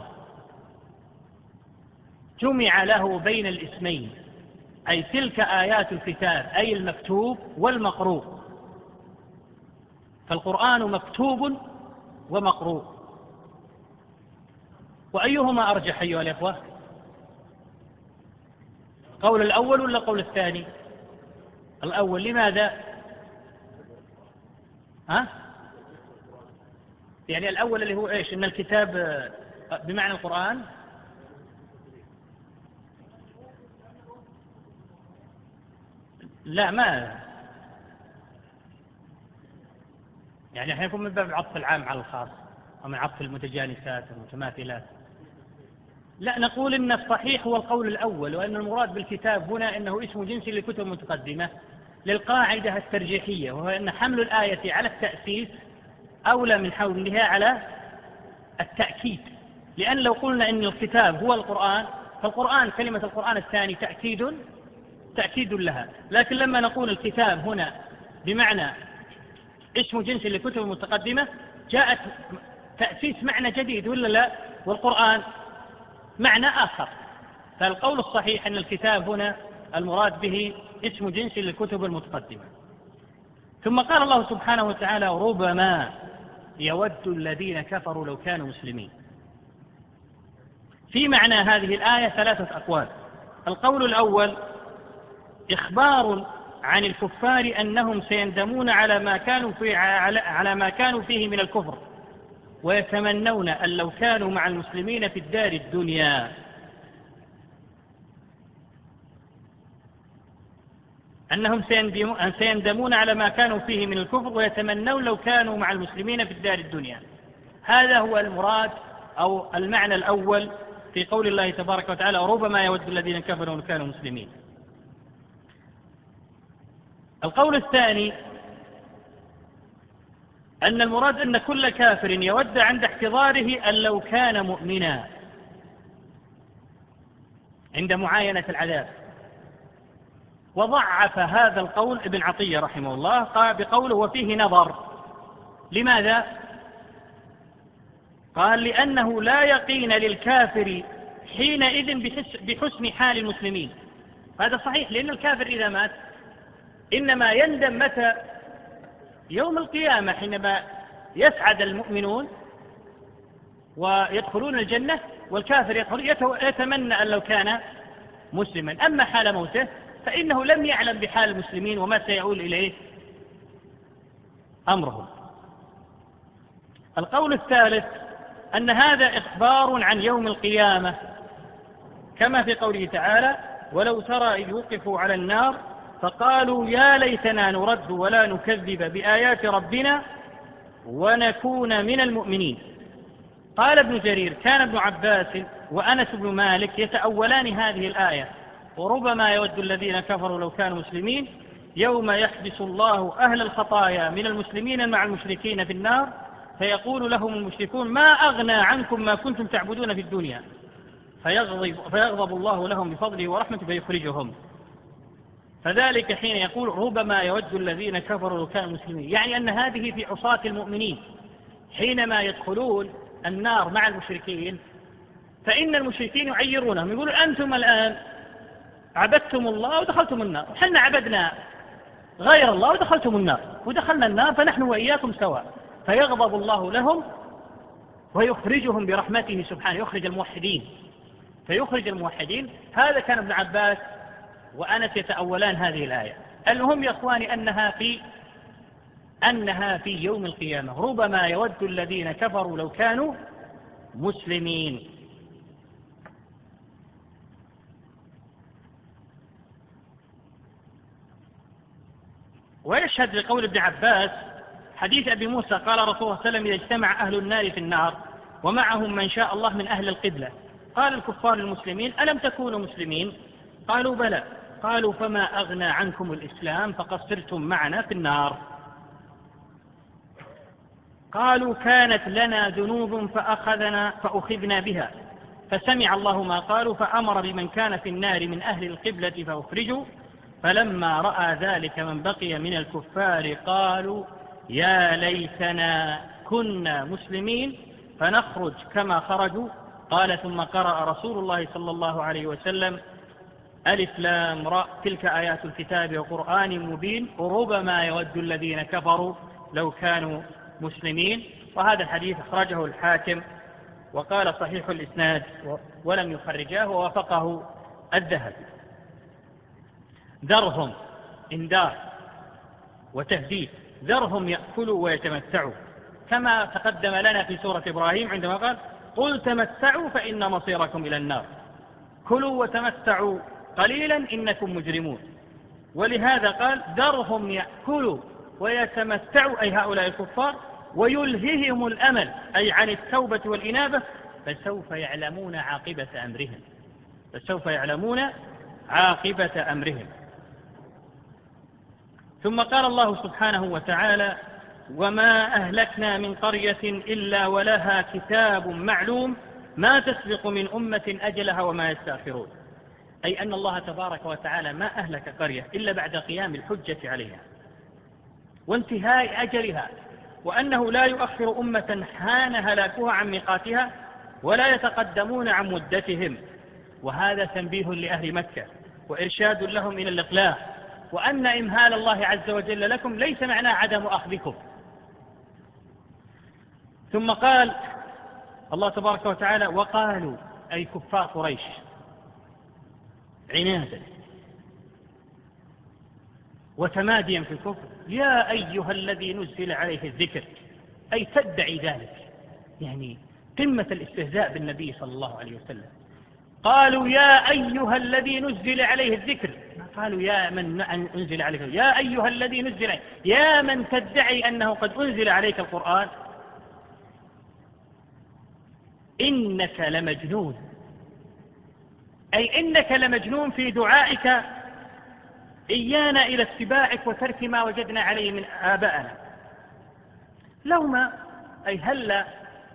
Speaker 1: جمع له بين الاسمين، أي تلك آيات الكتاب أي المكتوب والمقروء، فالقرآن مكتوب ومقروء. وأيهما أرجح أيها الأخوة؟ قول الأول ولا قول الثاني؟ الأول. لماذا؟ ها؟ يعني الأول اللي هو إيش؟ إن الكتاب بمعنى القرآن؟ لا، ما يعني احنا يكون من باب عطف العام على الخاص، ومن عطف المتجانسات والمتماثلات. لا، نقول إن الصحيح هو القول الأول، وأن المراد بالكتاب هنا إنه اسم جنسي للكتب المتقدمة للقاعدة الترجيحية، وهو أن حمل الآية على التأسيس أولى من حملها على التأكيد. لأن لو قلنا إن الكتاب هو القرآن، فالقرآن كلمة القرآن الثاني تأكيد تأكيد لها. لكن لما نقول الكتاب هنا بمعنى اسم جنسي للكتب المتقدمة، جاءت تأسيس معنى جديد ولا لا؟ والقرآن معنى آخر. فالقول الصحيح أن الكتاب هنا المراد به اسم جنسي للكتب المتقدمة. ثم قال الله سبحانه وتعالى: ربما يود الذين كفروا لو كانوا مسلمين. في معنى هذه الآية ثلاثة أقوال. القول الأول إخبار عن الكفار أنهم سيندمون على ما كانوا في على ما كانوا فيه من الكفر، ويتمنون أن لو كانوا مع المسلمين في الدار الدنيا. أنهم سيندمون على ما كانوا فيه من الكفر ويتمنون لو كانوا مع المسلمين في الدار الدنيا. هذا هو المراد أو المعنى الأول في قول الله تبارك وتعالى ربما يود الذين كفروا لو كانوا مسلمين. القول الثاني أن المراد أن كل كافر يود عند احتضاره أن لو كان مؤمنا عند معاينة العذاب. وضعف هذا القول ابن عطية رحمه الله قال بقوله وفيه نظر. لماذا؟ قال لأنه لا يقين للكافر حينئذ بحسن حال المسلمين. هذا صحيح، لأن الكافر إذا مات إنما يندم متى؟ يوم القيامة، حينما يسعد المؤمنون ويدخلون الجنة والكافر يدخل يتمنى أن لو كان مسلما. أما حال موته فإنه لم يعلم بحال المسلمين وما سيؤول إليه أمرهم. القول الثالث أن هذا إخبار عن يوم القيامة، كما في قوله تعالى ولو ترى إذ وقفوا على النار فقالوا يا ليتنا نرد ولا نكذب بآيات ربنا ونكون من المؤمنين. قال ابن جرير كان ابن عباس وأنس بن مالك يتأولان هذه الآية وربما يود الذين كفروا لو كانوا مسلمين يوم يحبس الله أهل الخطايا من المسلمين مع المشركين في النار فيقول لهم المشركون ما أغنى عنكم ما كنتم تعبدون في الدنيا فيغضب, فيغضب الله لهم بفضله ورحمته فيخرجهم. فذلك حين يقول ربما يود الذين كفروا لو كانوا مسلمين، يعني أن هذه في عصاة المؤمنين حينما يدخلون النار مع المشركين فإن المشركين يعيرونهم يقولوا أنتم الآن عبدتم الله ودخلتم النار، وحنا عبدنا غير الله ودخلتم النار ودخلنا النار فنحن وإياكم سواء. فيغضب الله لهم ويخرجهم برحمته سبحانه، يخرج الموحدين فيخرج الموحدين. هذا كان ابن عباس وأنس يتأولان هذه الآية. المهم يا أخواني أنها في أنها في يوم القيامة ربما يود الذين كفروا لو كانوا مسلمين. ويشهد لقول ابن عباس حديث أبي موسى قال رسول الله صلى الله عليه وسلم إذا اجتمع أهل النار في النار ومعهم من شاء الله من أهل القبلة قال الكفار المسلمين ألم تكونوا مسلمين؟ قالوا بلى. قالوا فما أغنى عنكم الإسلام فقصرتم معنا في النار؟ قالوا كانت لنا ذنوب فأخذنا فأخذنا بها فسمع الله ما قالوا فأمر بمن كان في النار من أهل القبلة فأخرجوا فلما رأى ذلك من بقي من الكفار قالوا يا ليتنا كنا مسلمين فنخرج كما خرجوا. قال ثم قرأ رسول الله صلى الله عليه وسلم ألف لام راء تلك آيات الكتاب وقرآن مبين ربما يود الذين كفروا لو كانوا مسلمين. وهذا الحديث أخرجه الحاكم وقال صحيح الإسناد ولم يخرجاه ووافقه الذهبي. ذرهم إنذار وتهديد، ذرهم يأكلوا ويتمتعوا كما تقدم لنا في سورة إبراهيم عندما قال قل تمتعوا فإن مصيركم إلى النار، كلوا وتمتعوا قليلا إنكم مجرمون. ولهذا قال ذرهم يأكلوا ويتمتعوا أي هؤلاء الكفار ويلههم الأمل أي عن التوبة والإنابة فسوف يعلمون عاقبة أمرهم فسوف يعلمون عاقبة أمرهم. ثم قال الله سبحانه وتعالى وما أهلكنا من قرية إلا ولها كتاب معلوم ما تسبق من أمة أجلها وما يستأخرون، أي أن الله تبارك وتعالى ما أهلك قرية إلا بعد قيام الحجة عليها وانتهاء أجلها، وأنه لا يؤخر أمة حان هلاكها عن ميقاتها ولا يتقدمون عن مدتهم. وهذا تنبيه لأهل مكة وإرشاد لهم إلى الإقلاع، وأن إمهال الله عز وجل لكم ليس معناه عدم أخذكم. ثم قال الله تبارك وتعالى: وقالوا، أي كفار قريش، عنادا وتماديا في الكفر: يا أيها الذي نزل عليه الذكر، أي تدعي ذلك، يعني قمة الاستهزاء بالنبي صلى الله عليه وسلم. قالوا يا أيها الذي نزل عليه الذكر، ما قالوا يا من أنزل عليك، يا أيها الذي نزل عليه، يا من تدعي أنه قد أنزل عليك القرآن، إنك لمجنون، أي إنك لمجنون في دعائك إيانا إلى اتباعك وترك ما وجدنا عليه من آبائنا. لو ما، أي هلا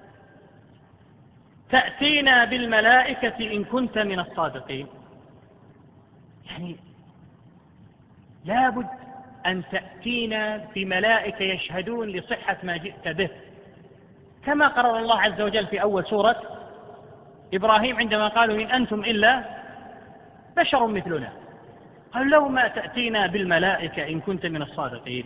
Speaker 1: تأتينا بالملائكة إن كنت من الصادقين، يعني لابد أن تأتينا بملائكة يشهدون لصحة ما جئت به، كما قرر الله عز وجل في أول سورة إبراهيم عندما قالوا إن أنتم إلا بشر مثلنا، قال لو ما تأتينا بالملائكة إن كنت من الصادقين.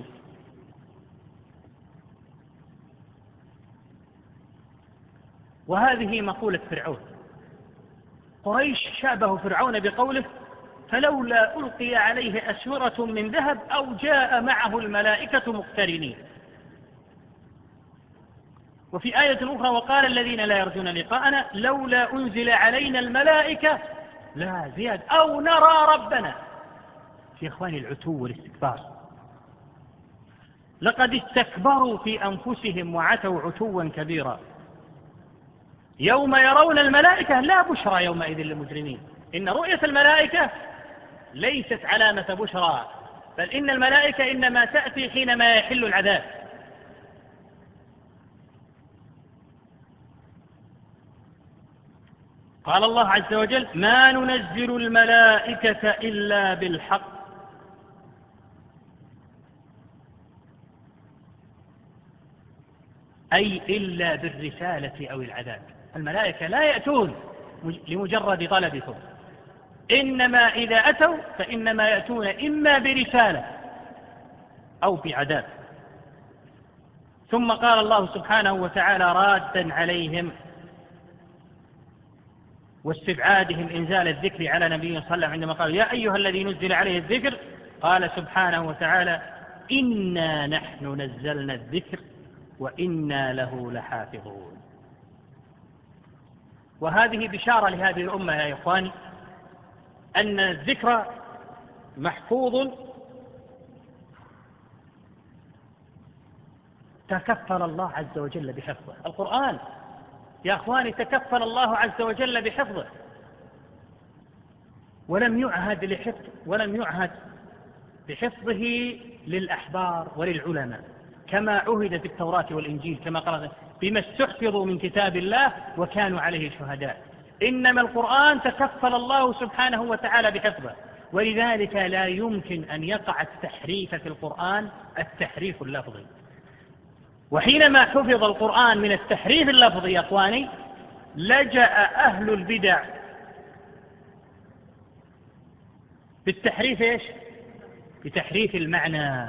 Speaker 1: وهذه مقولة فرعون. قريش شابه فرعون بقوله: فلولا ألقي عليه أسورة من ذهب أو جاء معه الملائكة مقترنين. وفي آية أخرى: وقال الذين لا يرجون لقاءنا لولا أنزل علينا الملائكة لا زياد أو نرى ربنا. في إخواني العتو والاستكبار، لقد استكبروا في أنفسهم وعتوا عتوا كبيرا. يوم يرون الملائكة لا بشرى يومئذ للمجرمين. إن رؤية الملائكة ليست علامة بشرى، بل إن الملائكة إنما تأتي حينما يحل العذاب. قال الله عز وجل: ما ننزل الملائكة إلا بالحق، أي إلا بالرسالة أو العذاب. الملائكة لا يأتون لمجرد طلبكم، إنما إذا أتوا فإنما يأتون إما برسالة أو بعذاب. ثم قال الله سبحانه وتعالى رادا عليهم واستبعادهم إنزال الذكر على نبينا صلى الله عليه وسلم عندما قال يا أيها الذي نزل عليه الذكر، قال سبحانه وتعالى: إنا نحن نزلنا الذكر وإنا له لحافظون. وهذه بشارة لهذه الأمة يا إخواني، أن الذكر محفوظ تكفل الله عز وجل بحفظه. القرآن يا أخواني تكفل الله عز وجل بحفظه، ولم يعهد لحفظ ولم يعهد بحفظه للأحبار وللعلماء كما عهد في التوراة والإنجيل، كما قال بما استحفظوا من كتاب الله وكانوا عليه شهداء. إنما القرآن تكفل الله سبحانه وتعالى بحفظه، ولذلك لا يمكن أن يقع التحريف في القرآن، التحريف اللفظي. وحينما حفظ القرآن من التحريف اللفظي يا أخواني، لجأ أهل البدع بالتحريف إيش؟ بتحريف المعنى.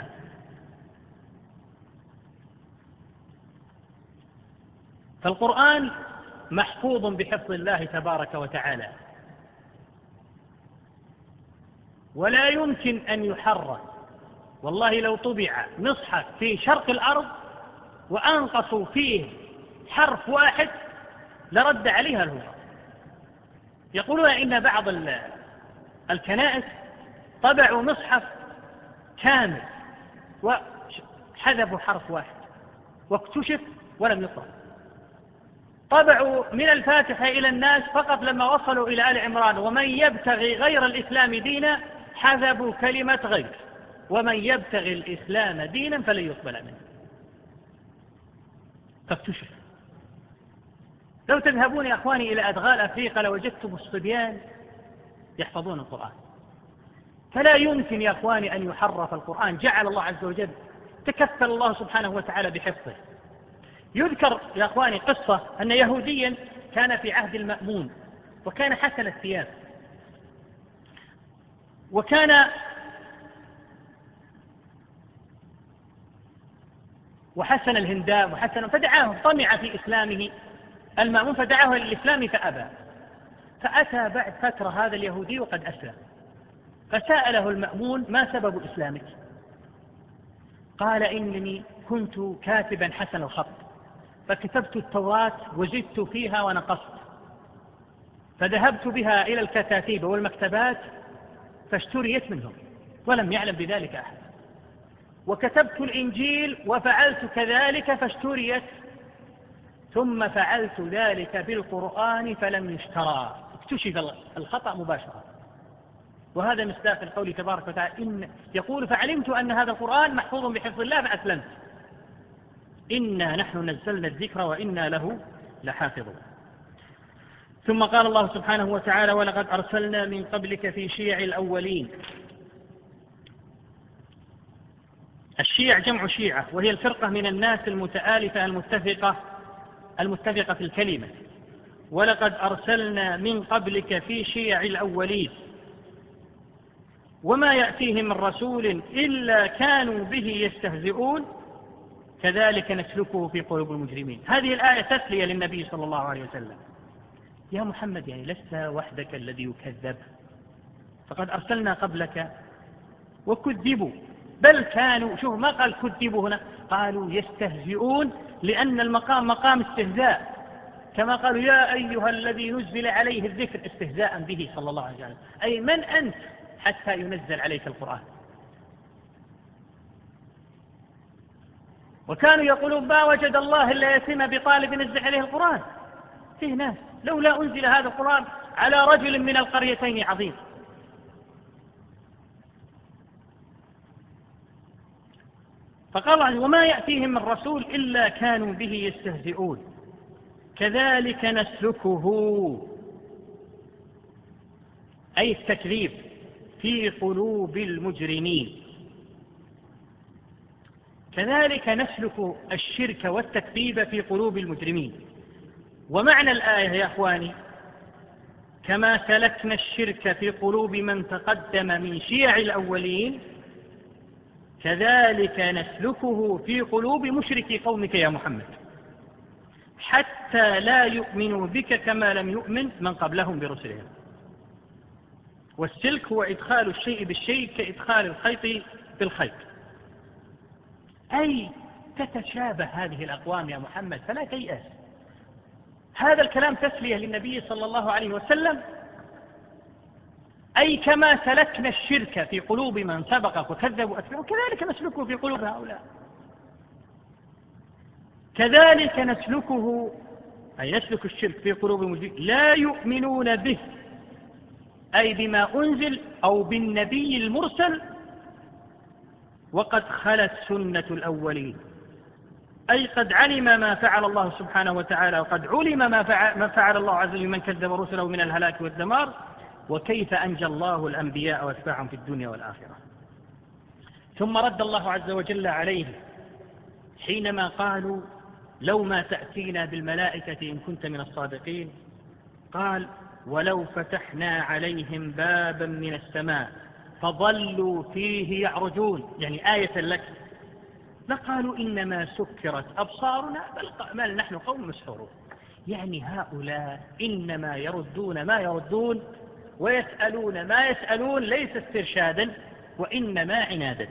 Speaker 1: فالقرآن محفوظ بحفظ الله تبارك وتعالى، ولا يمكن أن يحرف. والله لو طبع مصحف في شرق الأرض وأنقصوا فيه حرف واحد لرد عليها الهوى. يقولون إن بعض الكنائس طبعوا مصحف كامل وحذفوا حرف واحد واكتشف ولم يقرأ. طبعوا من الفاتحة إلى الناس فقط لما وصلوا إلى آل عمران ومن يبتغي غير الإسلام دينا حذفوا كلمة غير، ومن يبتغي الإسلام دينا فلن يقبل منه. فاكتشف. لو تذهبون يا أخواني إلى أدغال أفريقيا لوجدتم الصبيان يحفظون القرآن. فلا يمكن يا أخواني أن يحرف القرآن، جعل الله عز وجل تكفل الله سبحانه وتعالى بحفظه. يذكر يا أخواني قصة أن يهوديا كان في عهد المأمون وكان حسن الثياب، وكان وحسن الهنداب وحسن فدعاه، طمع في إسلامه المأمون فدعاه للإسلام فأبى، فأتى بعد فترة هذا اليهودي وقد أسلم، فسأله المأمون: ما سبب إسلامك؟ قال: إنني كنت كاتبا حسن الخط، فكتبت التوراة وزدت فيها ونقصت، فذهبت بها إلى الكتاتيب والمكتبات فاشتريت منهم ولم يعلم بذلك أحد، وكتبت الإنجيل وفعلت كذلك فاشتريت، ثم فعلت ذلك بالقرآن فلم يشترى، اكتشف الخطأ مباشرة. وهذا مصداق القول تبارك وتعالى إن يقول: فعلمت أن هذا القرآن محفوظ بحفظ الله فأسلمت، إنا نحن نزلنا الذكر وإنا له لحافظون. ثم قال الله سبحانه وتعالى: ولقد أرسلنا من قبلك في شيع الأولين. الشيع جمع شيعة، وهي الفرقة من الناس المتآلفة المتفقة المتفقة في الكلمة. ولقد أرسلنا من قبلك في شيع الأولين وما يأتيهم من رسول إلا كانوا به يستهزئون كذلك نسلكه في قلوب المجرمين. هذه الآية تسلية للنبي صلى الله عليه وسلم: يا محمد، يعني لست وحدك الذي يكذب، فقد أرسلنا قبلك وكذبوا، بل كانوا، شوف ما قال كذبوا هنا، قالوا يستهزئون، لأن المقام مقام استهزاء، كما قالوا: يا أيها الذي نزل عليه الذكر، استهزاء به صلى الله عليه وسلم، أي من أنت حتى ينزل عليك القرآن. وكانوا يقولون: ما وجد الله إلا يتم بطالب ينزل عليه القرآن. فيه ناس لولا أنزل هذا القرآن على رجل من القريتين عظيم. فقال الله: وما يأتيهم من رسول إلا كانوا به يستهزئون كذلك نسلكه، أي التكذيب، في قلوب المجرمين. كذلك نسلك الشرك والتكذيب في قلوب المجرمين. ومعنى الآية يا أخواني: كما سلكنا الشرك في قلوب من تقدم من شيع الأولين كذلك نسلكه في قلوب مشركي قومك يا محمد، حتى لا يؤمنوا بك كما لم يؤمن من قبلهم برسلهم. والسلك هو إدخال الشيء بالشيء كإدخال الخيط بالخيط، أي تتشابه هذه الأقوام يا محمد فلا تيأس. هذا الكلام تسلية للنبي صلى الله عليه وسلم، أي كما سلكنا الشرك في قلوب من سبقك وكذبوا أتبعوا كذلك نسلكه في قلوب هؤلاء. كذلك نسلكه، أي نسلك الشرك في قلوب المجرمين لا يؤمنون به، أي بما أنزل أو بالنبي المرسل، وقد خلت سنة الأولين، أي قد علم ما فعل الله سبحانه وتعالى، وقد علم ما فعل, ما فعل الله عز وجل من كذب رسله من الهلاك والدمار، وكيف أنجى الله الأنبياء واتباعهم في الدنيا والآخرة. ثم رد الله عز وجل عليه حينما قالوا: لو ما تأتينا بالملائكة إن كنت من الصادقين، قال: ولو فتحنا عليهم بابا من السماء فظلوا فيه يعرجون، يعني آية لك، لقالوا إنما سكرت أبصارنا بل نحن قوم مسحورون. يعني هؤلاء إنما يردون ما يردون ويسألون ما يسألون ليس استرشادا وإنما عنادا.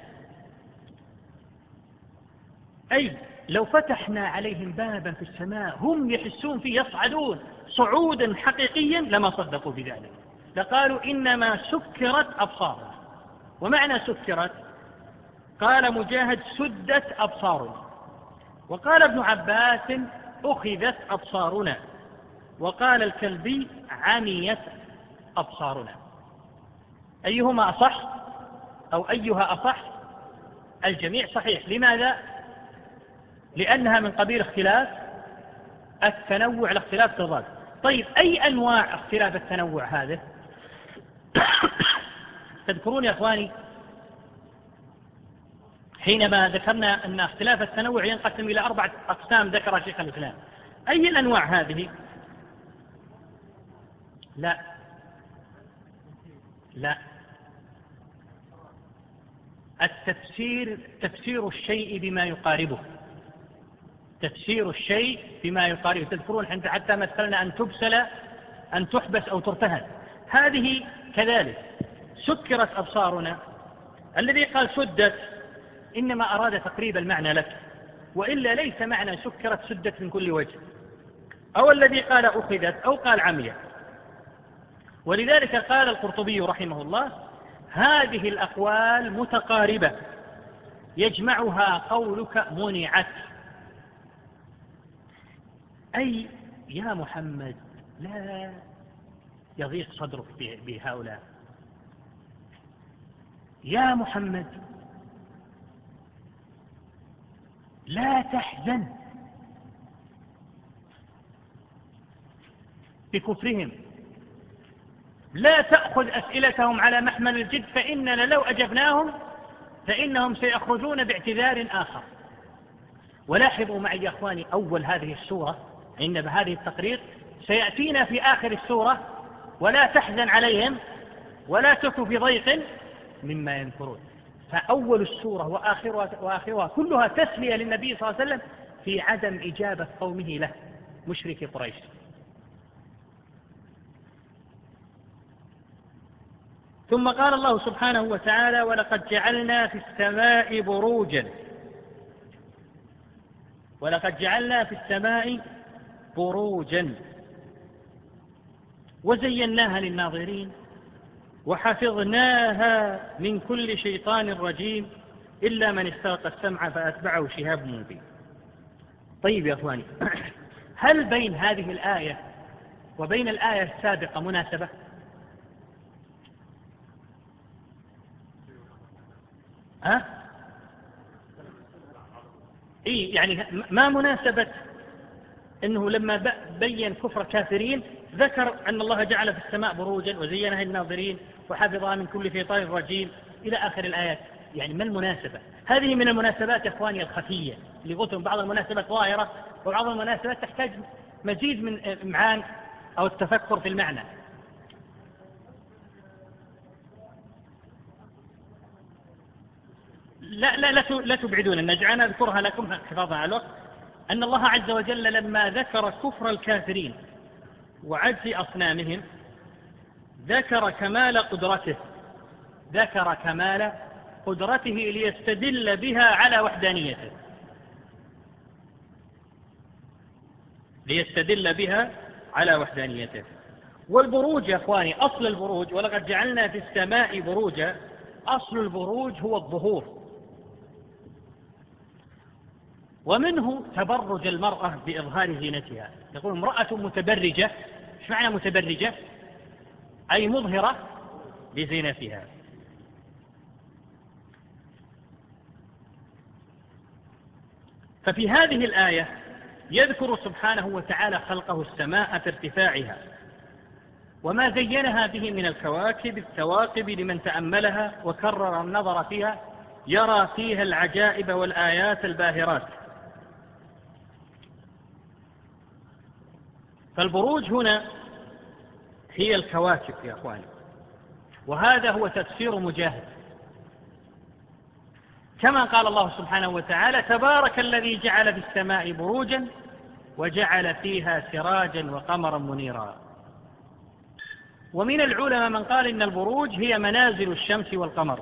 Speaker 1: أي لو فتحنا عليهم بابا في السماء هم يحسون فيه يصعدون صعودا حقيقيا لما صدقوا بذلك، لقالوا إنما سكرت أبصارنا. ومعنى سكرت، قال مجاهد: سدت أبصارنا، وقال ابن عباس: أخذت أبصارنا، وقال الكلبي: عميت أبصارنا. أيهما أصح أو أيها أصح؟ الجميع صحيح. لماذا؟ لأنها من قبيل اختلاف التنوع لاختلاف تضاد. طيب أي أنواع اختلاف التنوع هذا؟ تذكرون يا أخواني حينما ذكرنا أن اختلاف التنوع ينقسم إلى أربعة أقسام ذكر شيخ الإسلام. أي الأنواع هذه؟ لا لا التفسير تفسير الشيء بما يقاربه، تفسير الشيء بما يقاربه. تذكرون حتى مثلنا أن تبسل أن تحبس أو ترتهن، هذه كذلك. سكرت أبصارنا، الذي قال سدت إنما أراد تقريب المعنى لك، وإلا ليس معنى سكرت سدت من كل وجه، أو الذي قال أخذت أو قال عميت. ولذلك قال القرطبي رحمه الله: هذه الأقوال متقاربة يجمعها قولك منعت، أي يا محمد لا يضيق صدرك بهؤلاء، يا محمد لا تحزن بكفرهم، لا تأخذ أسئلتهم على محمل الجد، فإننا لو أجبناهم فإنهم سيخرجون باعتذار آخر. ولاحظوا معي يا أخواني أول هذه السورة إن بهذه التقرير سيأتينا في آخر السورة: ولا تحزن عليهم ولا تك في ضيق مما ينكرون. فأول السورة وآخرها, وآخرها كلها تسلية للنبي صلى الله عليه وسلم في عدم إجابة قومه له مشرك قريش. ثم قال الله سبحانه وتعالى: ولقد جعلنا في السماء بروجا ولقد جعلنا في السماء بروجا وزيناها للناظرين وحفظناها من كل شيطان رجيم إلا من استرق السمع فأتبعه شهاب مبين. طيب يا أخواني، هل بين هذه الآية وبين الآية السابقة مناسبة؟ ها؟ إيه يعني ما مناسبة أنه لما بين كفر الكافرين ذكر أن الله جعل في السماء بروجا وزينها للناظرين وحفظها من كل شيطان رجيم إلى آخر الآيات؟ يعني ما المناسبة؟ هذه من المناسبات يا إخواني الخفية اللي قلت بعض المناسبات ظاهرة وبعض المناسبات تحتاج مزيد من إمعان أو التفكر في المعنى. لا لا لا, لا تبعدون النجعة، أنا أذكرها لكم حفاظا على الوقت. أن الله عز وجل لما ذكر كفر الكافرين وعجز أصنامهم ذكر كمال قدرته ذكر كمال قدرته ليستدل بها على وحدانيته ليستدل بها على وحدانيته. والبروج يا أخواني، أصل البروج ولقد جعلنا في السماء بروجا، أصل البروج هو الظهور، ومنه تبرج المرأة بإظهار زينتها. يقول امرأة متبرجة، ايش معنى متبرجة؟ أي مظهرة لزينتها. ففي هذه الآية يذكر سبحانه وتعالى خلقه السماء في ارتفاعها وما زينها به من الكواكب الثواقب لمن تأملها وكرر النظر فيها يرى فيها العجائب والآيات الباهرات. فالبروج هنا هي الكواكب يا أخواني، وهذا هو تفسير مجاهد، كما قال الله سبحانه وتعالى: تبارك الذي جعل في السماء بروجا وجعل فيها سراجا وقمرا منيرا. ومن العلماء من قال إن البروج هي منازل الشمس والقمر.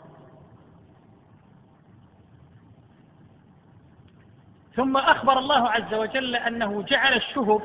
Speaker 1: ثم أخبر الله عز وجل أنه جعل الشهب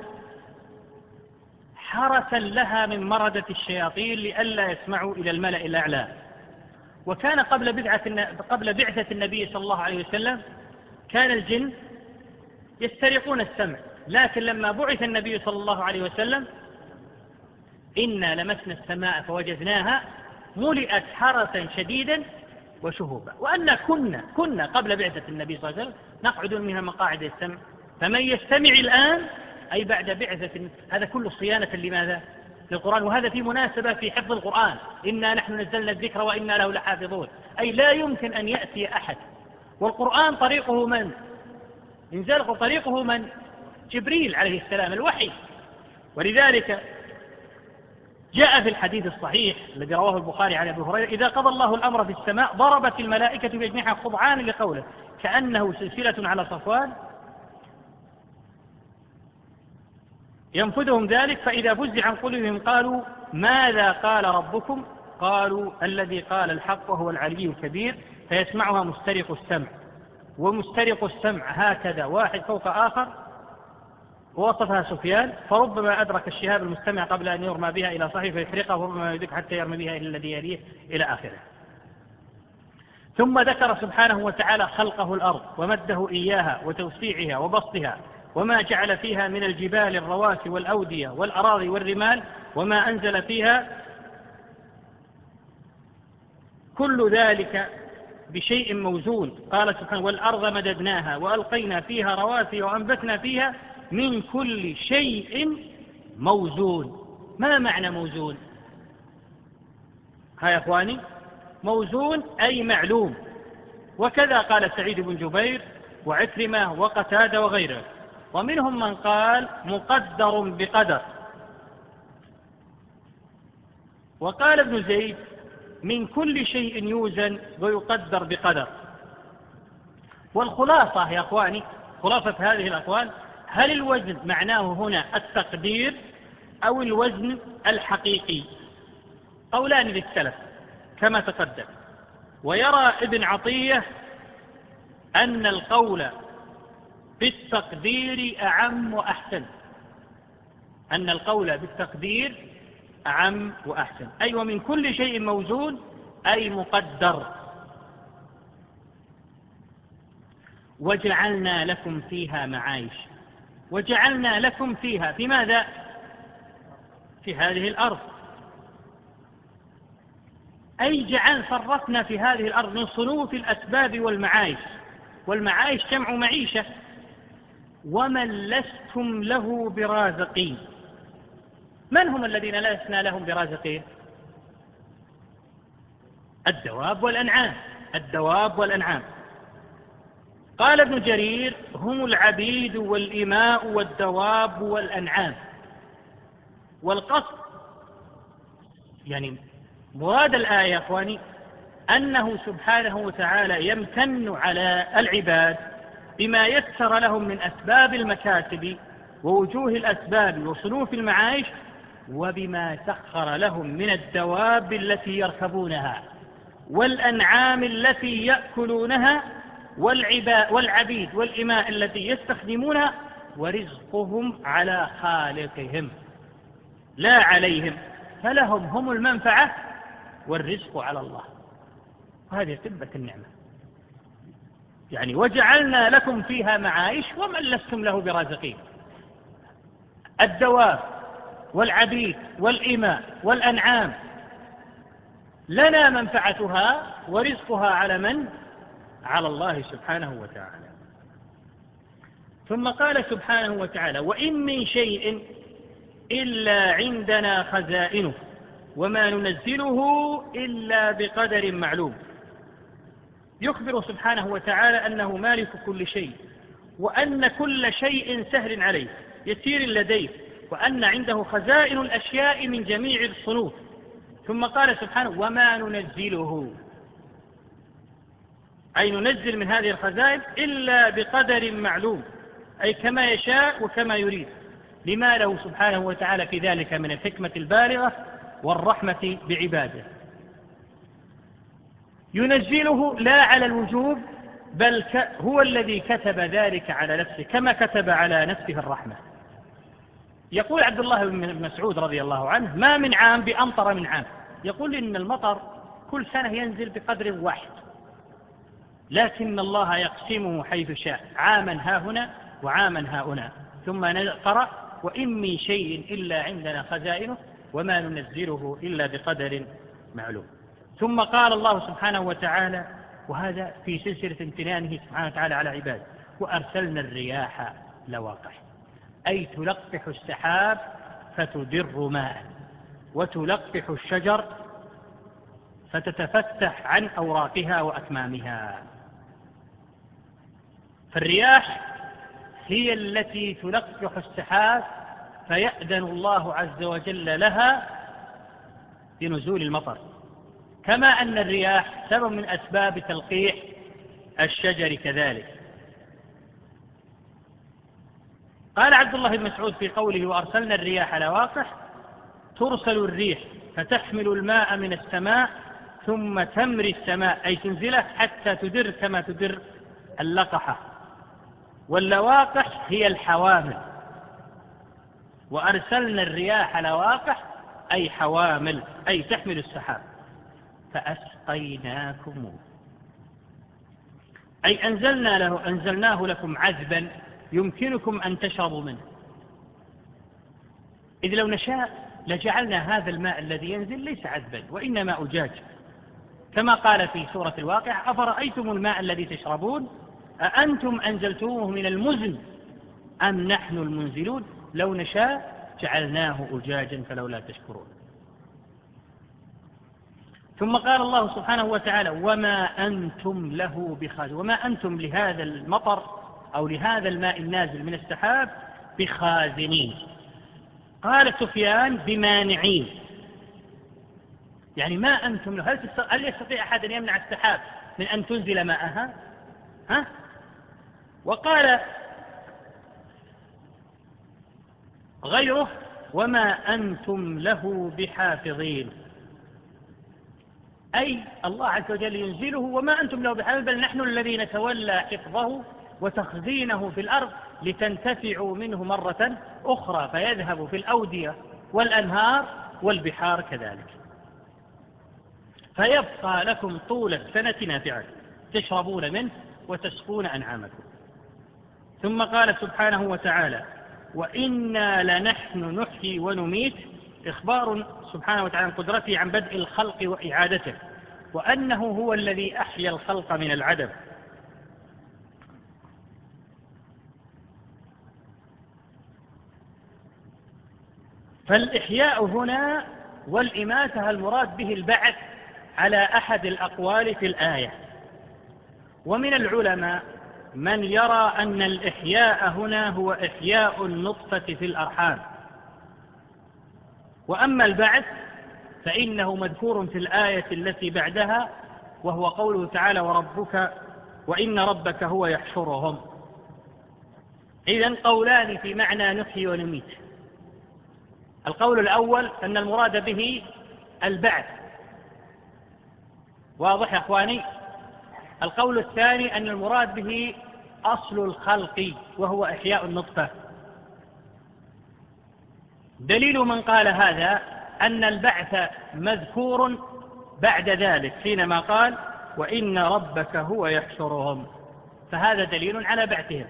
Speaker 1: حرسا لها من مردة الشياطين لئلا يسمعوا إلى الملأ الأعلى. وكان قبل بعثة قبل بعثة النبي صلى الله عليه وسلم كان الجن يسترقون السمع، لكن لما بعث النبي صلى الله عليه وسلم إنا لمسنا السماء فوجدناها ملئت حرسا شديدا وشهوبا. وأن كنا كنا قبل بعثة النبي صلى الله عليه وسلم نقعد منها مقاعد السمع فمن يستمع الآن أي بعد بعثة. هذا كله صيانة لماذا؟ للقرآن. وهذا في مناسبة في حفظ القرآن: إنا نحن نزلنا الذكر وإنا له لحافظون. أي لا يمكن أن يأتي أحد والقرآن طريقه من؟ إنزال طريقه من؟ جبريل عليه السلام، الوحي. ولذلك جاء في الحديث الصحيح الذي رواه البخاري عن أبي هريرة: إذا قضى الله الأمر في السماء ضربت الملائكة بأجنحة خضعان لقوله كأنه سلسلة على صفوان ينفذهم ذلك، فإذا فزع عن قلوبهم قالوا ماذا قال ربكم؟ قالوا الذي قال الحق وهو العلي الكبير. فيسمعها مسترق السمع، ومسترق السمع هكذا واحد فوق آخر، ووصفها سفيان: فربما أدرك الشهاب المستمع قبل أن يرمى بها إلى صحيح فيحرقه، وربما يدرك حتى يرمي بها إلى الذي يليه إلى آخره. ثم ذكر سبحانه وتعالى خلقه الأرض ومده إياها وتوسيعها وبسطها، وما جعل فيها من الجبال الرواسي والأودية والأراضي والرمال، وما أنزل فيها، كل ذلك بشيء موزون. قال سبحانه: والأرض مددناها وألقينا فيها رواسي وأنبتنا فيها من كل شيء موزون. ما معنى موزون؟ ها يا أخواني، موزون أي معلوم. وكذا قال سعيد بن جبير وعكرمة وقتادة وغيره. ومنهم من قال مقدر بقدر. وقال ابن زيد من كل شيء يوزن ويقدر بقدر. والخلاصة يا أخواني، خلاصة هذه الأقوال: هل الوزن معناه هنا التقدير أو الوزن الحقيقي؟ قولان للسلف كما تقدم. ويرى ابن عطية أن القول بالتقدير أعم وأحسن، أن القول بالتقدير أعم وأحسن، أي ومن كل شيء موزون أي مقدر. وجعلنا لكم فيها معايش. وجعلنا لكم فيها، في ماذا؟ في هذه الأرض. أي جعل صرفنا في هذه الأرض من صنوف الأسباب والمعايش. والمعايش جمع معيشة. ومن لستم له برازقين. من هم الذين لسنا لهم برازقين؟ الدواب والأنعام. الدواب والأنعام. قال ابن جرير: هم العبيد والإماء والدواب والأنعام. والقصد يعني مراد الآية يا أخواني أنه سبحانه وتعالى يمتن على العباد بما يسر لهم من أسباب المكاسب ووجوه الأسباب وصنوف المعايش، وبما سخر لهم من الدواب التي يركبونها والأنعام التي يأكلونها والعبيد والإماء التي يستخدمونها، ورزقهم على خالقهم لا عليهم، فلهم هم المنفعة والرزق على الله. وهذه قمة النعمة. يعني وجعلنا لكم فيها معايش ومن لستم له برازقين. الدواب والعبيد والإماء والأنعام لنا منفعتها ورزقها على من؟ على الله سبحانه وتعالى. ثم قال سبحانه وتعالى: وإن من شيء إلا عندنا خزائنه وما ننزله إلا بقدر معلوم. يخبر سبحانه وتعالى أنه مالك كل شيء، وأن كل شيء سهل عليه يسير لديه، وأن عنده خزائن الأشياء من جميع الصنوف. ثم قال سبحانه: وما ننزله، أي ننزل من هذه الخزائن إلا بقدر معلوم، أي كما يشاء وكما يريد، لما له سبحانه وتعالى في ذلك من الحكمة البالغة والرحمة بعباده. ينزله لا على الوجوب، بل هو الذي كتب ذلك على نفسه كما كتب على نفسه الرحمة. يقول عبد الله بن مسعود رضي الله عنه: ما من عام بأمطر من عام. يقول إن المطر كل سنة ينزل بقدر واحد، لكن الله يقسمه حيث شاء، عاما ها هنا وعاما ها هنا. ثم قرأ: وإن من شيء إلا عندنا خزائنه وما ننزله إلا بقدر معلوم. ثم قال الله سبحانه وتعالى، وهذا في سلسلة امتنانه سبحانه وتعالى على عباده: وأرسلنا الرياح لواقح، أي تلقح السحاب فتدر ماء، وتلقح الشجر فتتفتح عن أوراقها وأكمامها. فالرياح هي التي تلقح السحاب فيأذن الله عز وجل لها بنزول المطر، كما أن الرياح سبب من أسباب تلقيح الشجر كذلك. قال عبد الله بن مسعود في قوله وأرسلنا الرياح لواقح: ترسل الريح فتحمل الماء من السماء ثم تمري السماء، أي تنزله حتى تدر كما تدر اللقحة. واللواقح هي الحوامل. وأرسلنا الرياح لواقح أي حوامل، أي تحمل السحاب. فأسقيناكم، أي أنزلنا له أنزلناه لكم عذبا يمكنكم أن تشربوا منه. إذ لو نشاء لجعلنا هذا الماء الذي ينزل ليس عذبا وإنما أجاج، كما قال في سورة الواقع: أفرأيتم الماء الذي تشربون أأنتم أنزلتموه من المزن أم نحن المنزلون لو نشاء جعلناه أجاجا فلولا تشكرون. ثم قال الله سبحانه وتعالى: وما أنتم له بخازن، وما أنتم لهذا المطر أو لهذا الماء النازل من السحاب بخازنين. قال سفيان: بمانعين، يعني ما أنتم له. هل, هل يستطيع أحد أن يمنع السحاب من أن تنزل ماءها؟ ها؟ وقال غيره: وما أنتم له بحافظين، أي الله عز وجل ينزله وما أنتم له بحافظين، بل نحن الذين نتولى حفظه وتخزينه في الأرض لتنتفعوا منه مرة أخرى، فيذهب في الأودية والأنهار والبحار كذلك، فيبقى لكم طول السنة نافعا تشربون منه وتسقون أنعامكم. ثم قال سبحانه وتعالى: وإنا لنحن نحيي ونميت، إخبار سبحانه وتعالى عن قدرته عن بدء الخلق وإعادته، وأنه هو الذي أحيا الخلق من العدم. فالإحياء هنا والإماتة المراد به البعث على أحد الأقوال في الآية. ومن العلماء من يرى أن الإحياء هنا هو إحياء النطفة في الأرحام، وأما البعث فإنه مذكور في الآية التي بعدها، وهو قوله تعالى: وربك وإن ربك هو يحشرهم. إذن قولان في معنى نحيي ونميت. القول الأول أن المراد به البعث، واضح يا أخواني؟ القول الثاني أن المراد به أصل الخلق وهو إحياء النطفة. دليل من قال هذا أن البعث مذكور بعد ذلك حينما قال: وإن ربك هو يحشرهم، فهذا دليل على بعثهم.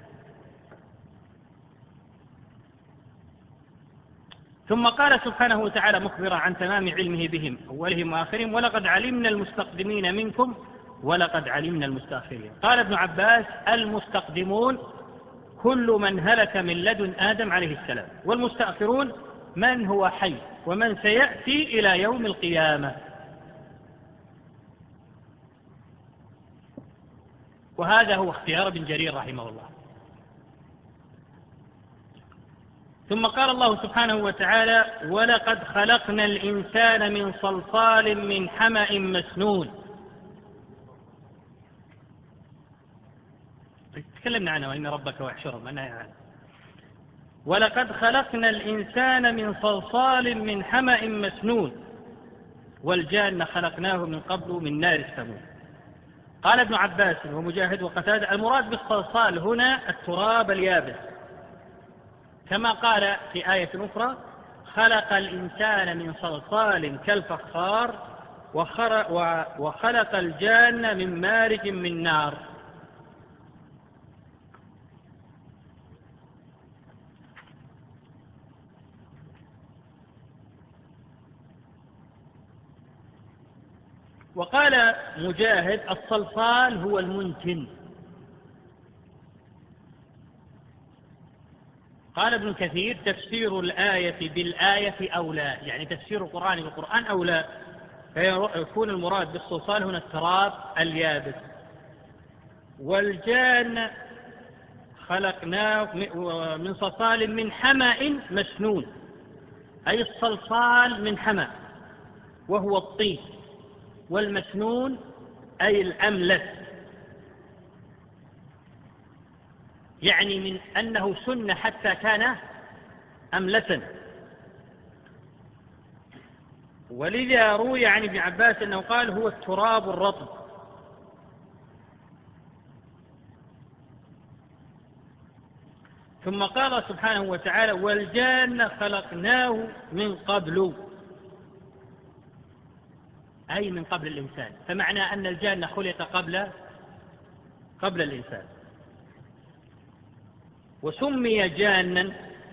Speaker 1: ثم قال سبحانه وتعالى مخبرا عن تمام علمه بهم أولهم وآخرهم: ولقد علمنا المستقدمين منكم ولقد علمنا المستأخرين. قال ابن عباس: المستقدمون كل من هلك من لدن آدم عليه السلام، والمستأخرون من هو حي ومن سيأتي إلى يوم القيامة. وهذا هو اختيار ابن جرير رحمه الله. ثم قال الله سبحانه وتعالى: ولقد خلقنا الإنسان من صلصال من حمأ مسنون. تكلمنا عنه وإن ربك ويحشرهم أنها يعني. ولقد خلقنا الإنسان من صلصال من حمأ مسنون والجان خلقناه من قبل من نار السموم. قال ابن عباس ومجاهد وقتادة: المراد بالصلصال هنا التراب اليابس، كما قال في آية أخرى: خلق الإنسان من صلصال كالفخار وخلق الجان من مارج من نار. وقال مجاهد: الصلصال هو المنتن. قال ابن كثير: تفسير الآية بالآية أولى، يعني تفسير القرآن بالقرآن أولى، فيكون المراد بالصلصال هنا التراب اليابس. والجان خلقناه من صلصال من حمأ مسنون، أي الصلصال من حمأ وهو الطين، والمسنون أي الأملس، يعني من أنه سن حتى كان أملسا. ولذا روي عن ابن عباس أنه قال هو التراب الرطب. ثم قال سبحانه وتعالى والجان خلقناه من قبل، أي من قبل الإنسان، فمعنى أن الجان خلق قبل قبل الإنسان. وسمي جانا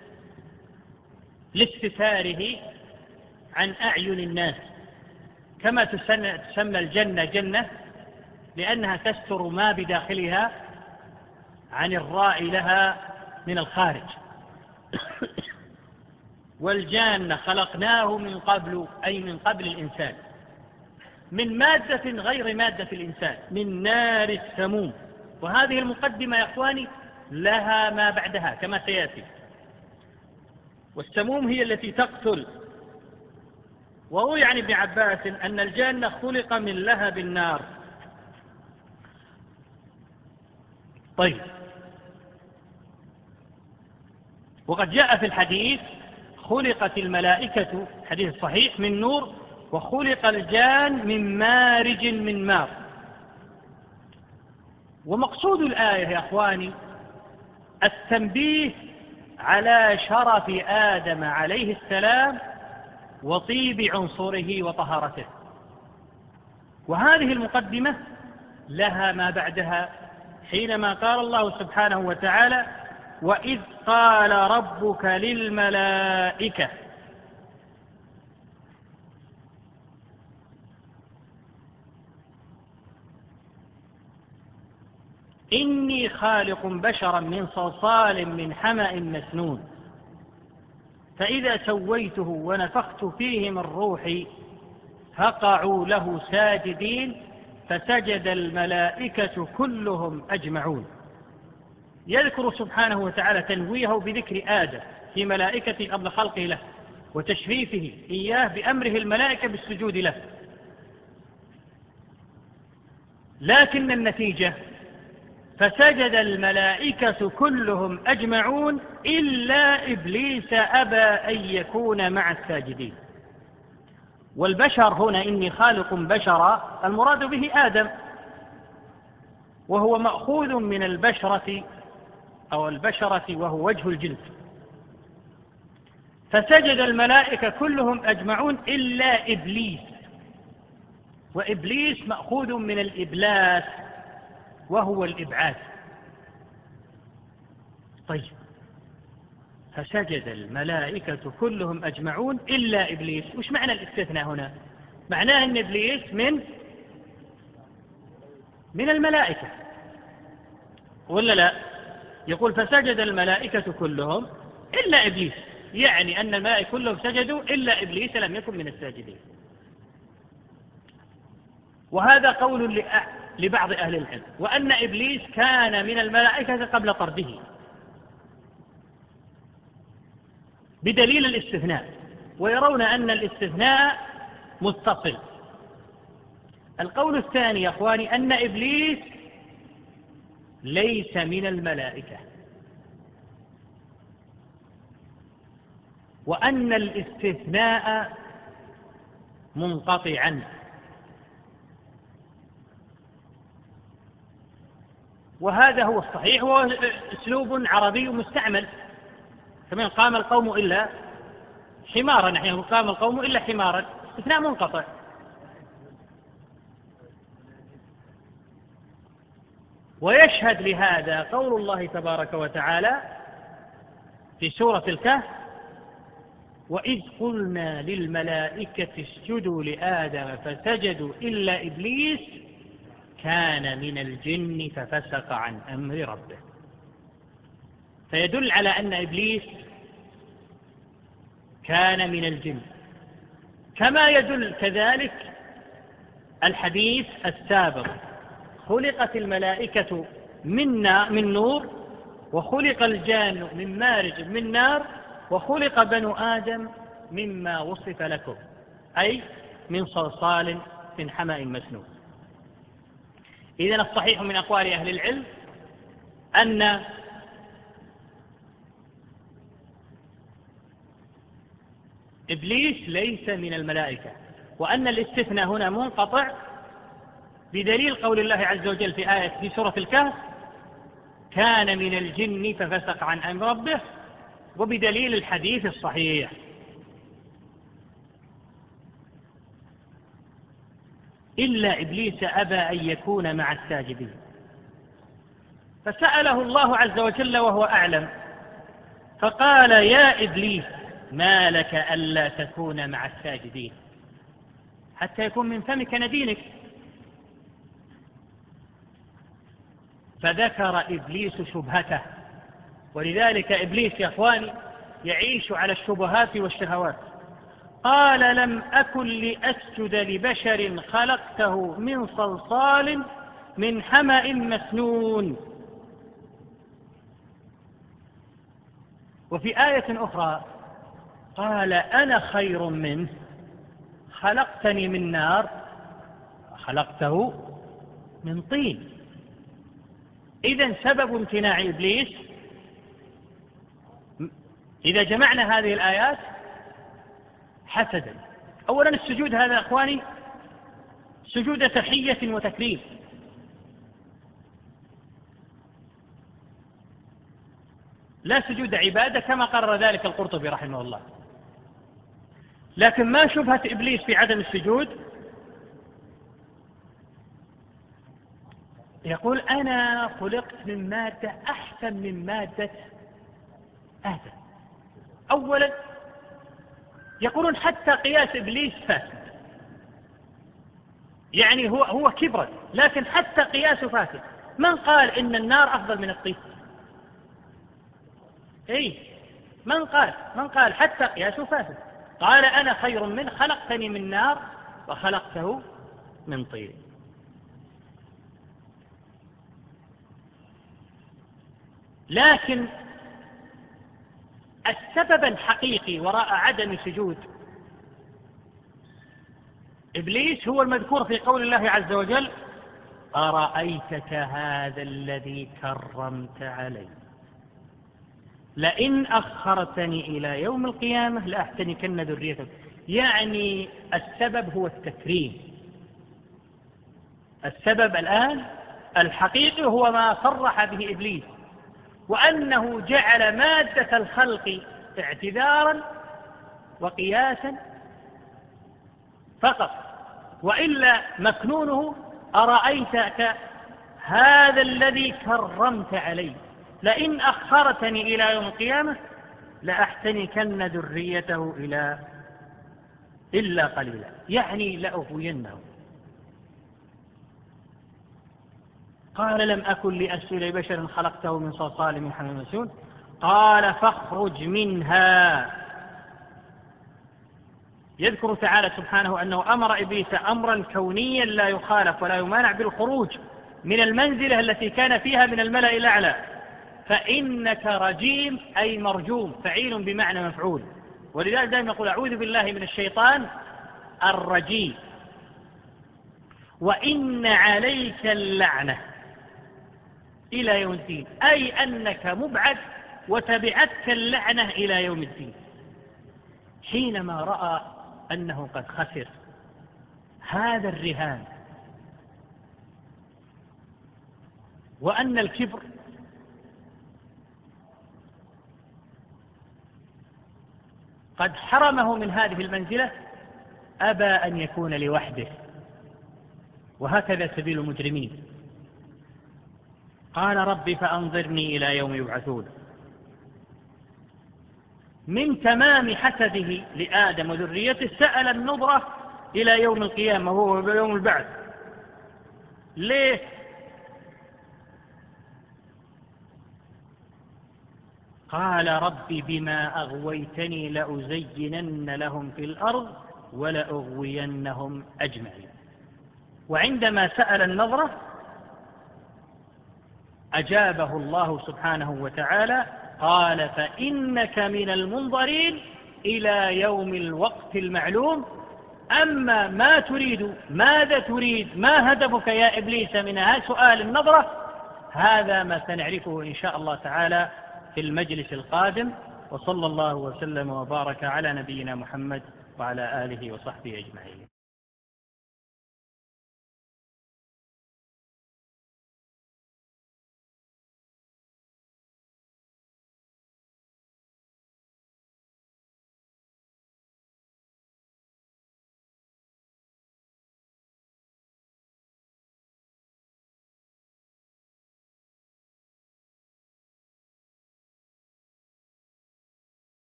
Speaker 1: لاستتاره عن أعين الناس، كما تسمى الجنة جنة لأنها تستر ما بداخلها عن الرائي لها من الخارج. والجان خلقناه من قبل، أي من قبل الإنسان، من مادة غير مادة الإنسان، من نار السموم. وهذه المقدمة يا أخواني لها ما بعدها كما سيأتي. والسموم هي التي تقتل. وروي عن ابن عباس أن الجان خلق من لهب النار. طيب، وقد جاء في الحديث خلقت الملائكة، حديث صحيح، من نور، وخلق الجان من مارج من مار. ومقصود الآية يا أخواني التنبيه على شرف آدم عليه السلام وطيب عنصره وطهارته. وهذه المقدمة لها ما بعدها حينما قال الله سبحانه وتعالى وإذ قال ربك للملائكة إني خالق بشرا من صلصال من حمأ مسنون فإذا سويته ونفخت فيه من روحي فقعوا له ساجدين فسجد الملائكة كلهم أجمعون. يذكر سبحانه وتعالى تنويهه بذكر آدم في ملائكته قبل خلقه له وتشريفه إياه بأمره الملائكة بالسجود له. لكن النتيجة فسجد الملائكة كلهم أجمعون إلا إبليس أبى أن يكون مع الساجدين. والبشر هنا إني خالق بشرا المراد به آدم، وهو مأخوذ من البشرة أو البشرة وهو وجه الجلد. فسجد الملائكة كلهم أجمعون إلا إبليس، وإبليس مأخوذ من الإبلاس وهو الإبعاد. طيب، فسجد الملائكة كلهم أجمعون إلا إبليس. وش معنى الاستثناء هنا؟ معناه أن إبليس من من الملائكة ولا لا؟ يقول فسجد الملائكة كلهم إلا إبليس، يعني أن الملائكة كلهم سجدوا إلا إبليس لم يكن من الساجدين. وهذا قول لبعض أهل العلم، وأن إبليس كان من الملائكة قبل طرده بدليل الاستثناء، ويرون أن الاستثناء متصل. القول الثاني يا أخواني أن إبليس ليس من الملائكة، وأن الاستثناء منقطعا. وهذا هو الصحيح، هو أسلوب عربي مستعمل، كما قام القوم إلا حمارا، نحن قام القوم إلا حمارا، استثناء منقطع. ويشهد لهذا قول الله تبارك وتعالى في سورة الكهف وإذ قلنا للملائكة اسجدوا لآدم فسجدوا إلا إبليس كان من الجن ففسق عن أمر ربه. فيدل على أن إبليس كان من الجن، كما يدل كذلك الحديث السابق خلقت الملائكة من من نور وخلق الجان من مارج من نار وخلق بنو آدم مما وصف لكم، أي من صلصال من حمأ مسنون. إذن الصحيح من أقوال أهل العلم أن إبليس ليس من الملائكة، وأن الاستثناء هنا منقطع بدليل قول الله عز وجل في آية في سورة الكهف: كان من الجن ففسق عن أمر ربه، وبدليل الحديث الصحيح. إلا إبليس أبى أن يكون مع الساجدين، فسأله الله عز وجل وهو أعلم، فقال: يا إبليس ما لك ألا تكون مع الساجدين، حتى يكون من فمك ندينك. فذكر إبليس شبهته، ولذلك إبليس يا أخواني يعيش على الشبهات والشهوات. قال: لم أكن لأسجد لبشر خلقته من صلصال من حمأ مسنون. وفي آية أخرى قال: أنا خير منه خلقتني من نار خلقته من طين. إذن سبب امتناع إبليس، إذا جمعنا هذه الآيات، حسدا. أولا السجود هذا يا أخواني سجود تحية وتكريم، لا سجود عبادة كما قرر ذلك القرطبي رحمه الله. لكن ما شبهة إبليس في عدم السجود؟ يقول: أنا خلقت من مادة أحسن من مادة آدم. أولا يقولون حتى قياس إبليس فاسد، يعني هو هو كبرا، لكن حتى قياسه فاسد. من قال إن النار أفضل من الطين؟ إيه، من قال من قال حتى قياسه فاسد. قال: أنا خير منه خلقتني من نار وخلقته من طين. لكن السبب الحقيقي وراء عدم سجود إبليس هو المذكور في قول الله عز وجل: أرأيتك هذا الذي كرمت علي لئن أخرتني إلى يوم القيامة لأحتنكن ذريتك. يعني السبب هو التكريم. السبب الآن الحقيقي هو ما صرح به إبليس، وأنه جعل مادة الخلق اعتذارا وقياسا فقط، وإلا مكنونه: أرأيتك هذا الذي كرمت علي لئن أخرتني إلى يوم القيامة لأحتنكن ذريته إلى إلا قليلا، يعني لأغوينه. قال: لم أكن لأسجد لبشر خلقته من صلصال من حمأ مسنون. قال: فاخرج منها. يذكر تعالى سبحانه أنه أمر إبليس أمرا كونيا لا يخالف ولا يمانع بالخروج من المنزلة التي كان فيها من الملأ الأعلى. فإنك رجيم أي مرجوم، فعيل بمعنى مفعول، ولذلك دائما يقول: أعوذ بالله من الشيطان الرجيم. وإن عليك اللعنة إلى يوم الدين، أي أنك مبعد وتبعتك اللعنة إلى يوم الدين. حينما رأى أنه قد خسر هذا الرهان، وأن الكبر قد حرمه من هذه المنزلة، أبى أن يكون لوحده، وهكذا سبيل المجرمين. قال: رب فأنظرني إلى يوم يبعثون. من تمام حسده لآدم وذريته سأل النظرة إلى يوم القيامة وهو يوم البعث. ليه؟ قال: رب بما أغويتني لأزينن لهم في الأرض ولأغوينهم أجمعين. وعندما سأل النظرة أجابه الله سبحانه وتعالى: قال: فإنك من المنظرين إلى يوم الوقت المعلوم. أما ما تريد، ماذا تريد، ما هدفك يا إبليس من سؤال النظرة، هذا ما سنعرفه إن شاء الله تعالى في المجلس القادم. وصلى الله وسلم وبارك على نبينا محمد وعلى آله وصحبه أجمعين.